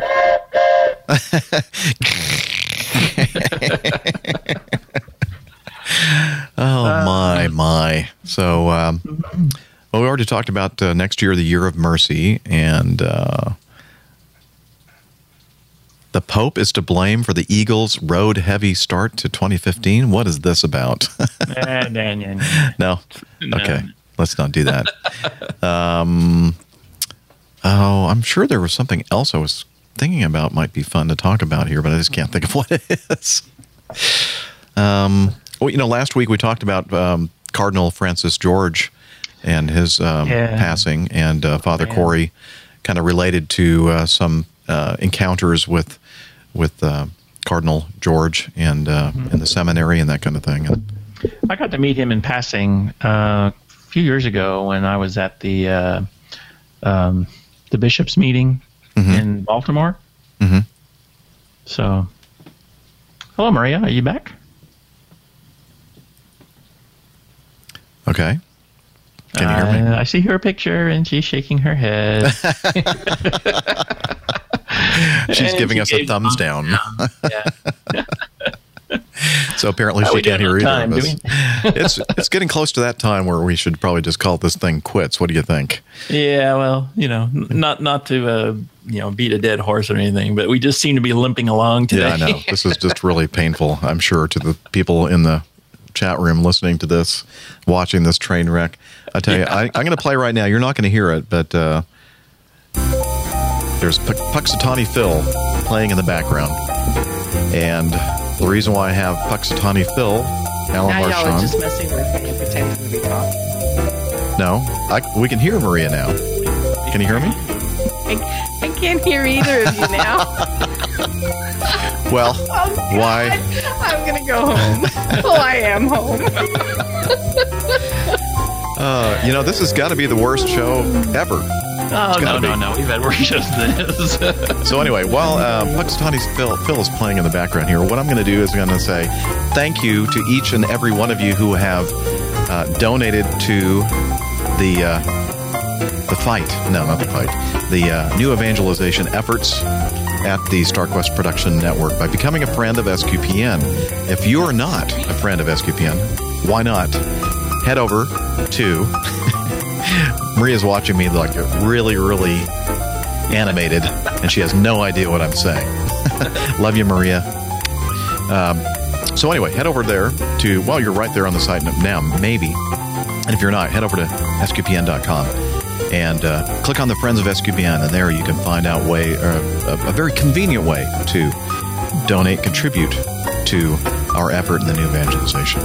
A: Oh
B: Uh,
A: my my. So um, well, we already talked about uh, next year, the year of mercy, and uh, the Pope is to blame for the Eagles' road heavy start to twenty fifteen. What is this about?
C: Nah, nah, nah, nah.
A: No.
C: No.
A: Okay. Let's not do that. um, oh, I'm sure there was something else I was thinking about might be fun to talk about here, but I just can't think of what it is. Um, well, you know, last week we talked about um, Cardinal Francis George and his um,
C: Yeah.
A: passing, and uh, Father
C: Man.
A: Corey kind of related to uh, some uh, encounters with with uh, Cardinal George and uh, in the seminary and that kind of thing. And,
C: I got to meet him in passing uh, a few years ago when I was at the uh, um, the bishops' meeting
A: Mhm.
C: in Baltimore.
A: Mhm.
C: So, hello, Maria. Are you back?
A: okay. Can you hear me?
C: Uh, I see her picture, and she's shaking her head.
A: She's
C: And
A: giving
C: she
A: us a
C: gave
A: thumbs
C: thumbs
A: down.
C: Yeah.
A: So apparently
C: How
A: she
C: we
A: can't
C: doing
A: hear
C: on
A: either
C: time,
A: of us. it's it's getting close to that time where we should probably just call this thing quits. What do you think?
C: Yeah, well, you know, n- not not to uh, you know beat a dead horse or anything, but we just seem to be limping along today.
A: Yeah, I know. This is just really painful, I'm sure, to the people in the chat room listening to this, watching this train wreck. I tell you, I, I'm going to play right now. You're not going to hear it, but uh, there's P- Puxatawny Phil playing in the background. And the reason why I have Puxatawny Phil, Alan
B: Now y'all are
A: Marchand.
B: just messing with me and pretending to be talking.
A: No, I, we can hear Maria now. Can you hear me?
B: Hey, can't hear either of you now.
A: Well,
B: Oh,
A: why?
B: I'm going to go home. Well, I am home.
A: Uh, you know, this has got to be the worst show ever.
C: Oh,
A: gotta
C: no,
A: be.
C: no, no. We've had worse shows than this.
A: So anyway, while uh, Puxatani's Phil, Phil is playing in the background here, what I'm going to do is I'm going to say thank you to each and every one of you who have uh, donated to the uh, the fight. No, not the fight. The uh, new evangelization efforts at the StarQuest Production Network by becoming a friend of S Q P N. If you're not a friend of S Q P N, why not head over to... Maria's watching me like really, really animated, and she has no idea what I'm saying. Love you, Maria. Um, so anyway, head over there to, well, you're right there on the site now, maybe. And if you're not, head over to S Q P N dot com and uh, click on the Friends of S Q P N, and there you can find out way, uh, a, a very convenient way to donate, contribute to our effort in the new evangelization.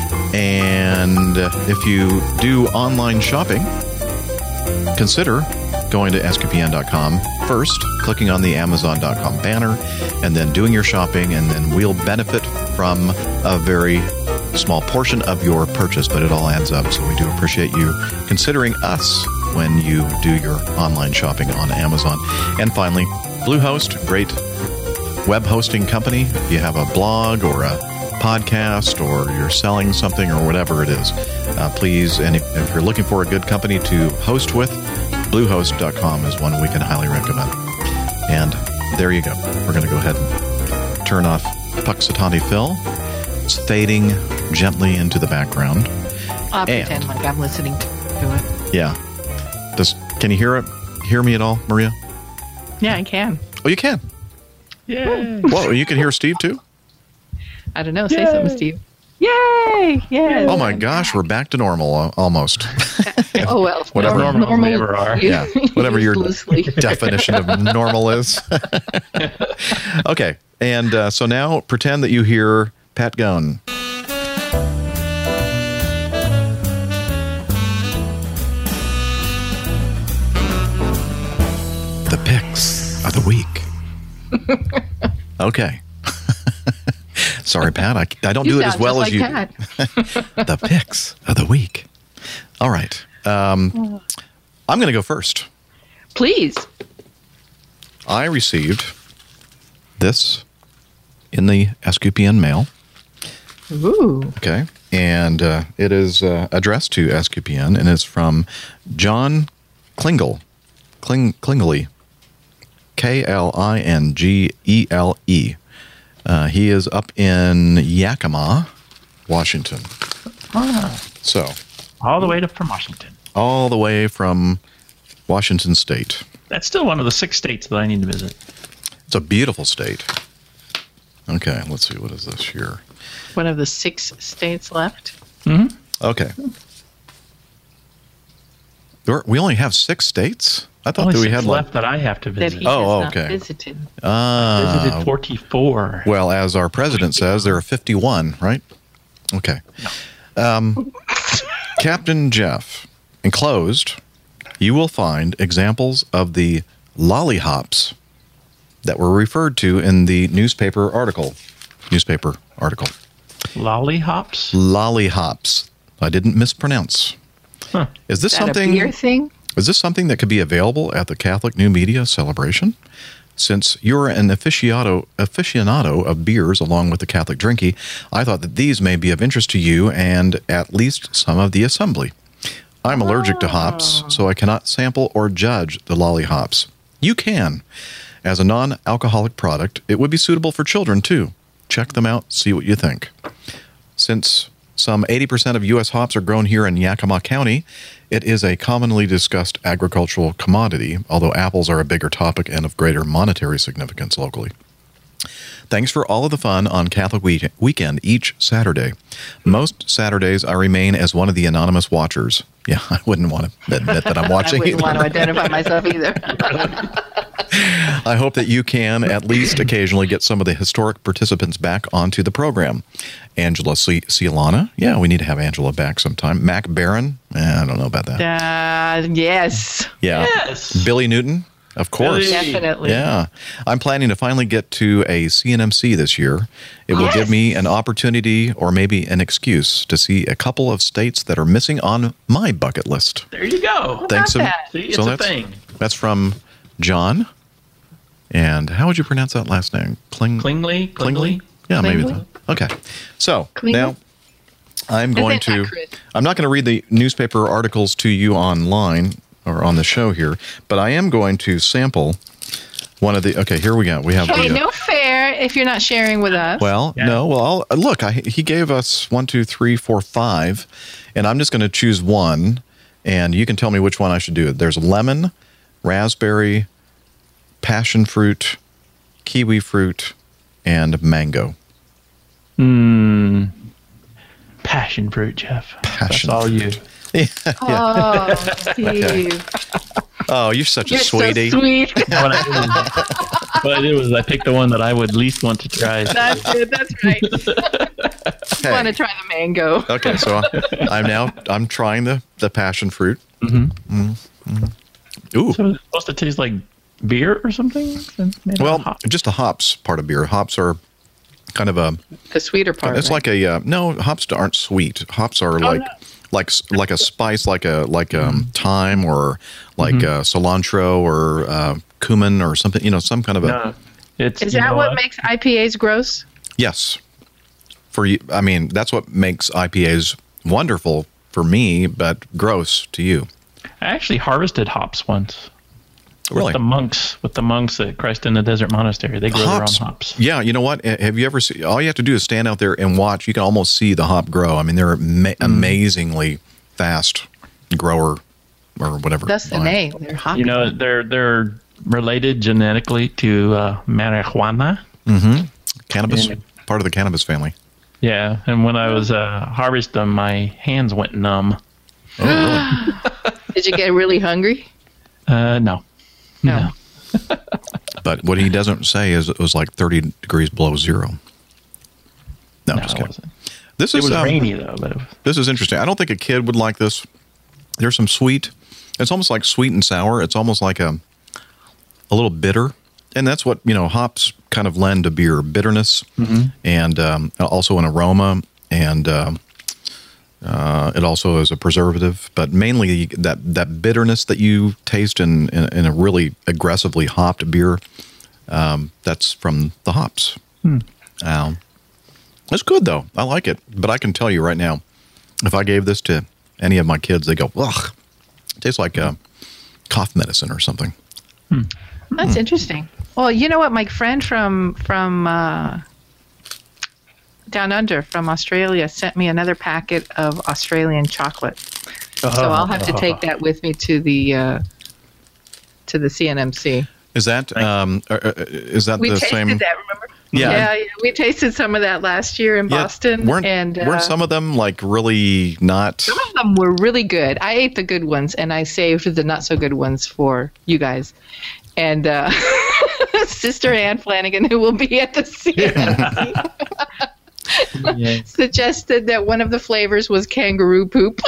A: And uh, if you do online shopping, consider going to S Q P N dot com first, clicking on the Amazon dot com banner, and then doing your shopping, and then we'll benefit from a very small portion of your purchase, but it all adds up. So we do appreciate you considering us when you do your online shopping on Amazon. And finally, Bluehost, great web hosting company. If you have a blog or a podcast, or you're selling something, or whatever it is, uh, please, and if, if you're looking for a good company to host with, Bluehost dot com is one we can highly recommend. And there you go. We're going to go ahead and turn off Puxatani Phil. It's fading gently into the background.
B: I'll
A: And-
B: pretend like I'm listening to it.
A: Yeah. Does can you hear it? Hear me at all, Maria?
B: Yeah, I can.
A: Oh, you can.
C: Yay.
A: Whoa, you can hear Steve too?
B: I don't know. Say
C: Yay.
B: something, Steve. Yay! Yes.
A: Oh my gosh, we're back to normal uh, almost.
B: Oh well.
A: Whatever.
C: Normal as we ever are.
A: Yeah, whatever your
B: loosely.
A: definition of normal is. Okay, and uh, so now pretend that you hear Pat Gone. The picks of the week. Okay. Sorry, Pat. I, I don't
B: You
A: do it as
B: sound
A: well
B: just
A: as
B: like
A: you.
B: Pat.
A: The picks of the week. All right. Um, I'm going to go first.
B: Please.
A: I received this in the S Q P N mail.
B: Ooh.
A: Okay. And uh, it is uh, addressed to S Q P N, and it's from John Klingel. Kling, Klingley. K L I N G E L E. Uh, he is up in Yakima, Washington.
C: Ah,
A: So,
C: all the way to from Washington.
A: all the way from Washington State.
C: That's still one of the six states that I need to visit.
A: It's a beautiful state. Okay, let's see. What is this here?
B: One of the six states left.
C: Mm-hmm.
A: Okay. There- We only have six states? I thought
C: Only
A: that we
C: six
A: had
C: left
A: like...
C: that I have to
B: That
C: visit.
B: he
A: Oh,
B: has
A: okay.
B: not visited.
A: Ah,
C: visited forty-four.
A: well, as our president says, there are fifty-one, right? Okay. Um, Captain Jeff, enclosed, you will find examples of the lollihops that were referred to in the newspaper article. Newspaper article.
C: Lollihops?
A: Lollihops. I didn't mispronounce.
C: Huh.
A: Is this
B: Is that
A: something?
B: a beer thing?
A: Is this something that could be available at the Catholic New Media celebration? Since you're an aficionado, aficionado of beers along with the Catholic drinking, I thought that these may be of interest to you and at least some of the assembly. I'm allergic to hops, so I cannot sample or judge the lollihops. You can. As a non-alcoholic product, it would be suitable for children too. Check them out, see what you think. Since some eighty percent of U S hops are grown here in Yakima County, it is a commonly discussed agricultural commodity, although apples are a bigger topic and of greater monetary significance locally. Thanks for all of the fun on Catholic week- Weekend each Saturday. Most Saturdays, I remain as one of the anonymous watchers. Yeah, I wouldn't want to admit that I'm
B: I
A: watching
B: wouldn't
A: either.
B: want to identify myself either.
A: I hope that you can at least occasionally get some of the historic participants back onto the program. Angela C- Cialana. Yeah, we need to have Angela back sometime. Mac Barron. Eh, I don't know about that.
B: Uh, yes.
A: Yeah.
C: Yes.
A: Billy Newton. Of course.
C: Really?
B: Definitely.
A: Yeah. I'm planning to finally get to a C N M C this year. It will
B: Yes.
A: give me an opportunity or maybe an excuse to see a couple of states that are missing on my bucket list.
C: There you go.
A: Thanks.
B: about
A: so-
B: that?
C: See, it's
A: so
C: a
A: that's,
C: thing.
A: That's from John. And how would you pronounce that last name? Kling-
C: Klingly?
A: Klingly? Yeah, maybe.
B: Klingly?
A: That. Okay. So
B: Klingly?
A: now I'm going
B: Isn't that
A: to,
B: Chris?
A: I'm not going to read the newspaper articles to you online or on the show here, but I am going to sample one of the, okay, here we go. We have
B: Hey,
A: the, uh,
B: no fair if you're not sharing with us.
A: well,
C: Yeah.
A: no, well, I'll, look, I, he gave us one, two, three, four, five, and I'm just going to choose one, and you can tell me which one I should do. There's lemon, raspberry, passion fruit, kiwi fruit, and mango.
C: Hmm. Passion fruit, Jeff.
A: Passion
C: That's all you.
B: Oh, Steve.
A: Oh, you're such a
B: You're
A: sweetie.
B: so sweet.
C: what, I did was, what I did was I picked the one that I would least want to try.
B: That's it. That's right.
A: Hey.
B: I want to try the mango.
A: Okay, so I'm now I'm trying the the passion fruit.
C: Mm-hmm.
A: Ooh,
C: So it's supposed to taste like beer or something? Made
A: well,
C: of hop.
A: just the hops part of beer. Hops are kind of a.
B: The sweeter part.
A: It's
B: right?
A: like a uh, no. Hops aren't sweet. Hops are like
B: no.
A: like like a spice, like a like um, thyme or like uh, cilantro or uh, cumin or something. You know, some kind of a.
C: No, it's,
B: Is
C: you
B: that
C: know
B: what makes I P As gross?
A: Yes. For you, I mean, that's what makes I P As wonderful for me, but gross to you.
C: I actually harvested hops once.
A: Really?
C: With the monks, with the monks at Christ in the Desert Monastery, they grow
A: Hops.
C: their own hops.
A: Yeah, you know what? Have you ever seen? All you have to do is stand out there and watch. You can almost see the hop grow. I mean, they're ama- amazingly fast grower or whatever.
B: That's the
A: vine.
B: name. They're hot.
C: You know, they're they're related genetically to uh, marijuana.
A: Cannabis,
C: Yeah.
A: part of the cannabis family.
C: Yeah, and when I was uh, harvesting them, my hands went numb.
A: Oh, really?
B: Did you get really hungry?
C: Uh, no.
B: No.
A: But what he doesn't say is it was like thirty degrees below zero. No,
C: No,
A: just
C: it
A: kidding.
C: wasn't.
A: This
C: It
A: is
C: was
A: um,
C: rainy though, but it was,
A: This is interesting. I don't think a kid would like this. There's some sweet. It's almost like sweet and sour. It's almost like a a little bitter, and that's what you know. Hops kind of lend to beer bitterness, and um, also an aroma, and um, uh, it also is a preservative. But mainly that that bitterness that you taste in in, in a really aggressively hopped beer. Um, that's from the hops. Um, it's good though. I like it, but I can tell you right now, if I gave this to any of my kids, they go, "Ugh, it tastes like uh, cough medicine or something."
B: That's interesting. Well, you know what? My friend from from uh, down under, from Australia, sent me another packet of Australian chocolate. So I'll have to take that with me to the uh, to the C N M C.
A: Is that um, uh, uh, is that
B: We
A: the
B: tasted
A: same?
B: that. Remember?
A: Yeah.
B: yeah, yeah, we tasted some of that last year in
A: Yeah,
B: Boston,
A: weren't
B: and uh,
A: weren't some of them like really not?
B: some of them were really good. I ate the good ones, and I saved the not so good ones for you guys. And uh, Sister Ann Flanagan, who will be at the C N M C,
C: yeah.
B: suggested that one of the flavors was kangaroo poop.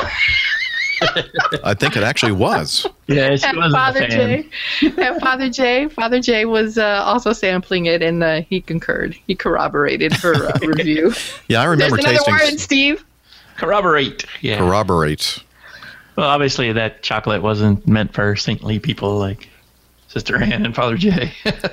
A: I think it actually was.
C: Yeah, she
B: And
C: wasn't
B: Father
C: a fan.
B: Jay, and Father Jay, Father Jay was uh, also sampling it, and uh, he concurred. He corroborated her uh, review.
A: Yeah, I remember
B: There's another
A: tasting.
B: word, Steve.
C: Corroborate. Yeah.
A: Corroborate.
C: Well, obviously that chocolate wasn't meant for saintly people like Sister Ann and Father Jay.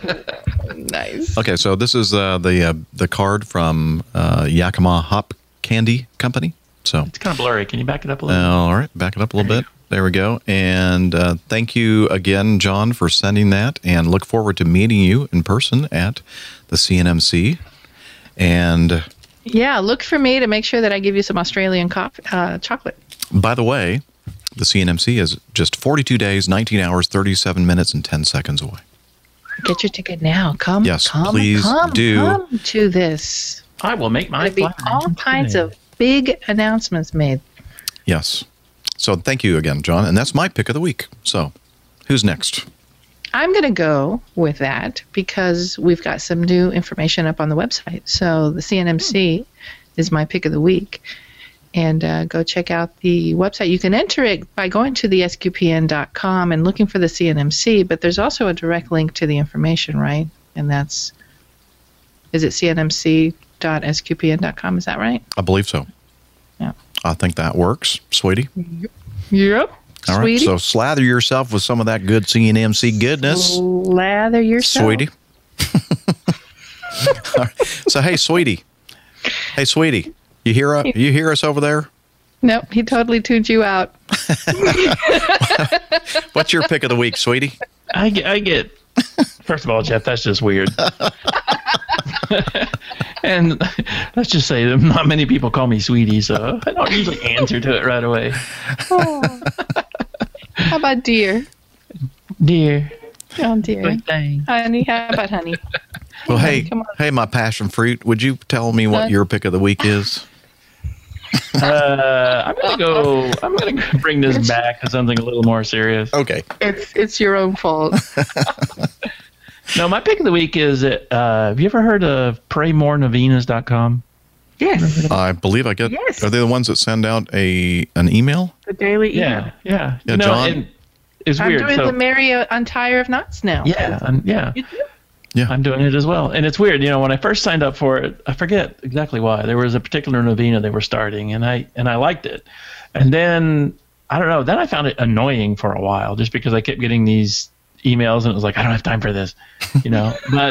B: Nice.
A: Okay, so this is uh, the uh, the card from uh, Yakima Hop Candy Company. So,
C: It's kind of blurry. Can you back it up a
A: uh,
C: little?
A: all right, back it up a little bit. There we go. And uh, thank you again, John, for sending that. And look forward to meeting you in person at the C N M C. And
B: Yeah, look for me to make sure that I give you some Australian coffee, uh, chocolate.
A: by the way, the C N M C is just forty-two days, nineteen hours, thirty-seven minutes, and ten seconds away.
B: Get your ticket now. Come,
A: Yes,
B: come,
A: please
B: come,
A: do.
B: come to this.
C: I will make my
B: There'll be
C: flyer
B: all kinds
C: today.
B: of big announcements made.
A: Yes. So thank you again, John. And that's my pick of the week. So who's next?
B: I'm going to go with that because we've got some new information up on the website. So the C N M C is my pick of the week. and uh, go check out the website. You can enter it by going to the S Q P N dot com and looking for the C N M C, but there's also a direct link to the information, right? And that's, is it C N M C dot S Q P N dot com? Is that right?
A: I believe so.
B: Yeah.
A: I think that works, sweetie.
B: Yep.
A: All right,
B: Sweetie.
A: so slather yourself with some of that good C N M C goodness.
B: Lather yourself.
A: Sweetie. All right. So, hey, sweetie. Hey, sweetie. You hear, uh, you hear us over there?
B: Nope, he totally tuned you out.
A: What's your pick of the week, sweetie?
C: I get, I get. First of all, Jeff, that's just weird. And let's just say that not many people call me sweetie, so I don't usually answer to it right away.
B: Oh. How about dear?
C: Dear.
B: Oh, dear.
C: Good thing.
B: Honey, how about honey?
A: Well, hey,
B: Come on.
A: hey, my passion fruit, would you tell me what
B: Huh?
A: your pick of the week is?
C: Uh, I'm gonna go. I'm gonna bring this back to something a little more serious.
A: Okay.
B: It's it's your own fault.
C: No, my pick of the week is. Uh, have you ever heard of pray more novenas dot com?
B: Yes.
A: I believe I get.
B: Yes.
A: Are they the ones that send out a an email?
B: The daily email.
C: Yeah, yeah.
A: Yeah,
C: you know,
A: John?
C: and it's
B: I'm
C: weird.
B: doing
C: so,
B: the Mary Untie of Knots now.
C: yeah, um, yeah.
B: You do?
A: Yeah.
C: I'm doing it as well. And it's weird, you know, when I first signed up for it, I forget exactly why. There was a particular novena they were starting and I and I liked it. And then I don't know, then I found it annoying for a while just because I kept getting these emails and it was like, I don't have time for this, you know. But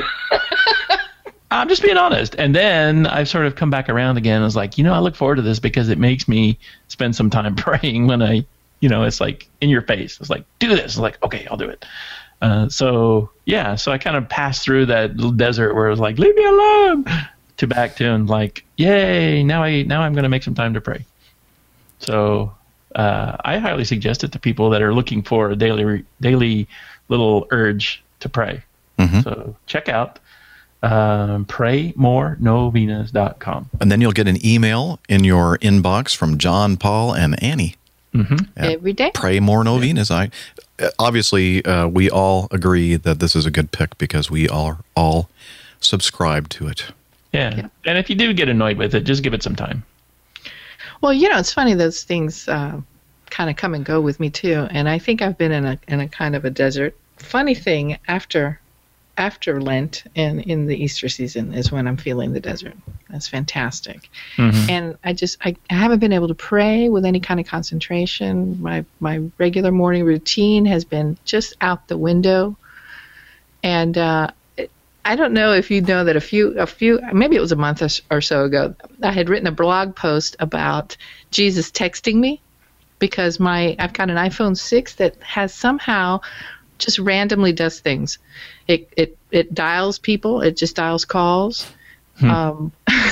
C: I'm just being honest. And then I've sort of come back around again and was like, you know, I look forward to this because it makes me spend some time praying when I, you know, it's like in your face. It's like, do this. It's like, okay, I'll do it. Uh, so yeah, so I kind of passed through that little desert where it was like, leave me alone, to back to and like, yay, now I now I'm going to make some time to pray. So uh, I highly suggest it to people that are looking for a daily daily little urge to pray.
A: Mhm.
C: So check out um, pray more novenas dot com.
A: And then you'll get an email in your inbox from John, Paul, and Annie.
C: Mm-hmm.
A: Yeah.
B: Every day.
A: Pray more novenas. I obviously uh, we all agree that this is a good pick because we are all subscribed to it.
C: Yeah.
B: Yeah.
C: And if you do get annoyed with it, just give it some time.
B: Well, you know, it's funny, those things uh, kind of come and go with me too. And I think I've been in a in a kind of a desert. Funny thing, after after Lent and in the Easter season is when I'm feeling the desert. That's fantastic.
C: Mhm.
B: And I just I, I haven't been able to pray with any kind of concentration. My my regular morning routine has been just out the window. And uh, it- I don't know if you know that a few a few maybe it was a month or s- or so ago, I had written a blog post about Jesus texting me because my I've got an iPhone six that has somehow just randomly does things. It it it dials people. It just dials calls. Um,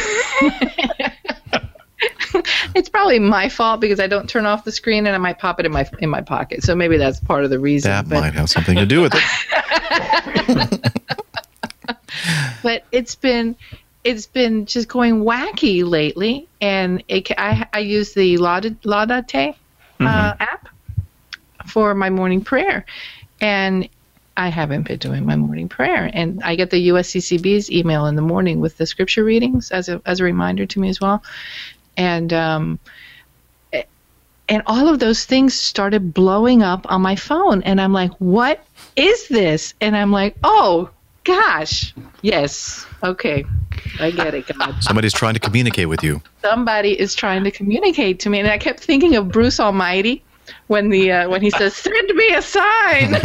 B: it's probably my fault because I don't turn off the screen and I might pop it in my in my pocket. So maybe that's part of the reason.
A: That
B: but,
A: might have something to do with it.
B: but it's been it's been just going wacky lately, and it, ca- I I use the Laudate, Laudate uh, app for my morning prayer, and I haven't been doing my morning prayer, and I get the U S C C B's email in the morning with the scripture readings as a as a reminder to me as well, and um, and all of those things started blowing up on my phone, and I'm like, what is this? And I'm like, oh gosh, yes, okay, I get it, God.
A: Somebody's trying to communicate with you.
B: Somebody is trying to communicate to me, and I kept thinking of Bruce Almighty when the uh, when he says, "Send me a sign."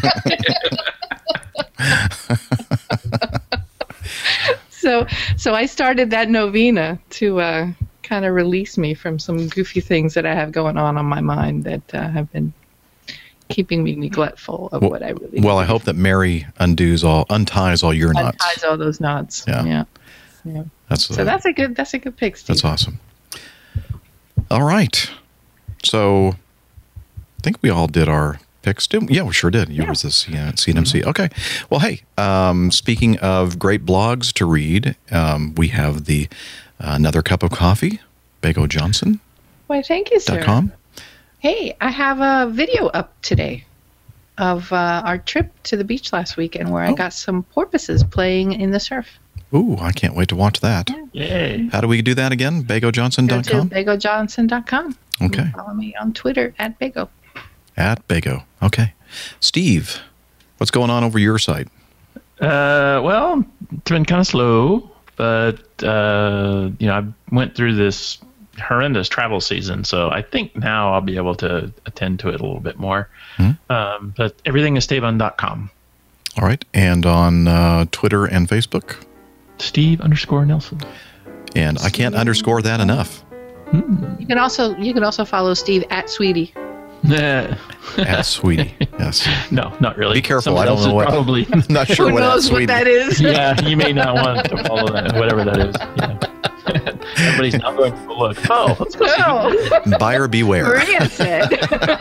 B: so so I started that novena to uh, kind of release me from some goofy things that I have going on on my mind that uh, have been keeping me neglectful of
A: Well-
B: what I really
A: Well, I hope that Mary undoes all, unties all your knots.
B: unties all those knots.
A: Yeah.
B: yeah. yeah.
A: That's
B: So that's a good that's a good pick, Steve.
A: That's awesome. All right. So I think we all did our picks, didn't we? Yeah, we sure did. You
B: Yeah.
A: was the C N C. Okay. Well, hey, um, speaking of great blogs to read, um, we have the uh, Another Cup of Coffee, Bago Johnson
B: Why, thank you, sir.
A: dot com.
B: Hey, I have a video up today of uh, our trip to the beach last weekend where I
A: Oh.
B: got some porpoises playing in the surf.
A: Ooh, I can't wait to watch that.
C: Yay.
A: How do we do that again? Bago Johnson
B: Go
A: dot
B: to
A: com?
B: Bago Johnson dot com.
A: Okay.
B: Follow me on Twitter at Bago.
A: At Bago. Okay. Steve, what's going on over your site?
C: Uh, well, it's been kind of slow, but uh, you know, I went through this horrendous travel season, so I think now I'll be able to attend to it a little bit more. Mm-hmm. Um, but everything is Stavon dot com.
A: All right, and on uh, Twitter and Facebook,
C: Steve underscore Nelson.
A: And I can't underscore that enough.
B: You can also you can also follow Steve at Sweetie.
A: At Sweetie, yes.
C: No, not really.
A: Be careful.
C: Someone
A: I don't know what.
C: Probably.
A: I'm not sure
B: Who
A: what
B: knows
A: Sweetie.
B: what that is?
C: Yeah, you may not want to follow that, whatever that is. Yeah. Everybody's now going to look. Oh, let's go.
B: Oh.
A: Buyer beware.
B: Maria said.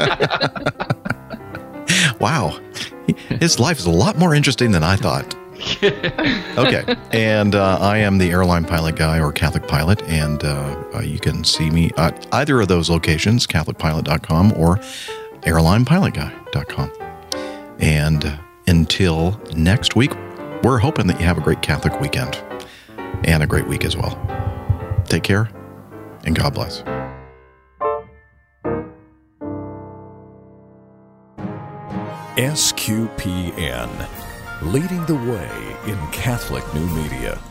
A: Wow. His life is a lot more interesting than I thought. Okay. And uh, I am the airline pilot guy or Catholic pilot. And uh, uh, you can see me at either of those locations, Catholic pilot dot com or airline pilot guy dot com. And until next week, we're hoping that you have a great Catholic weekend and a great week as well. Take care and God bless.
D: S Q P N, leading the way in Catholic new media.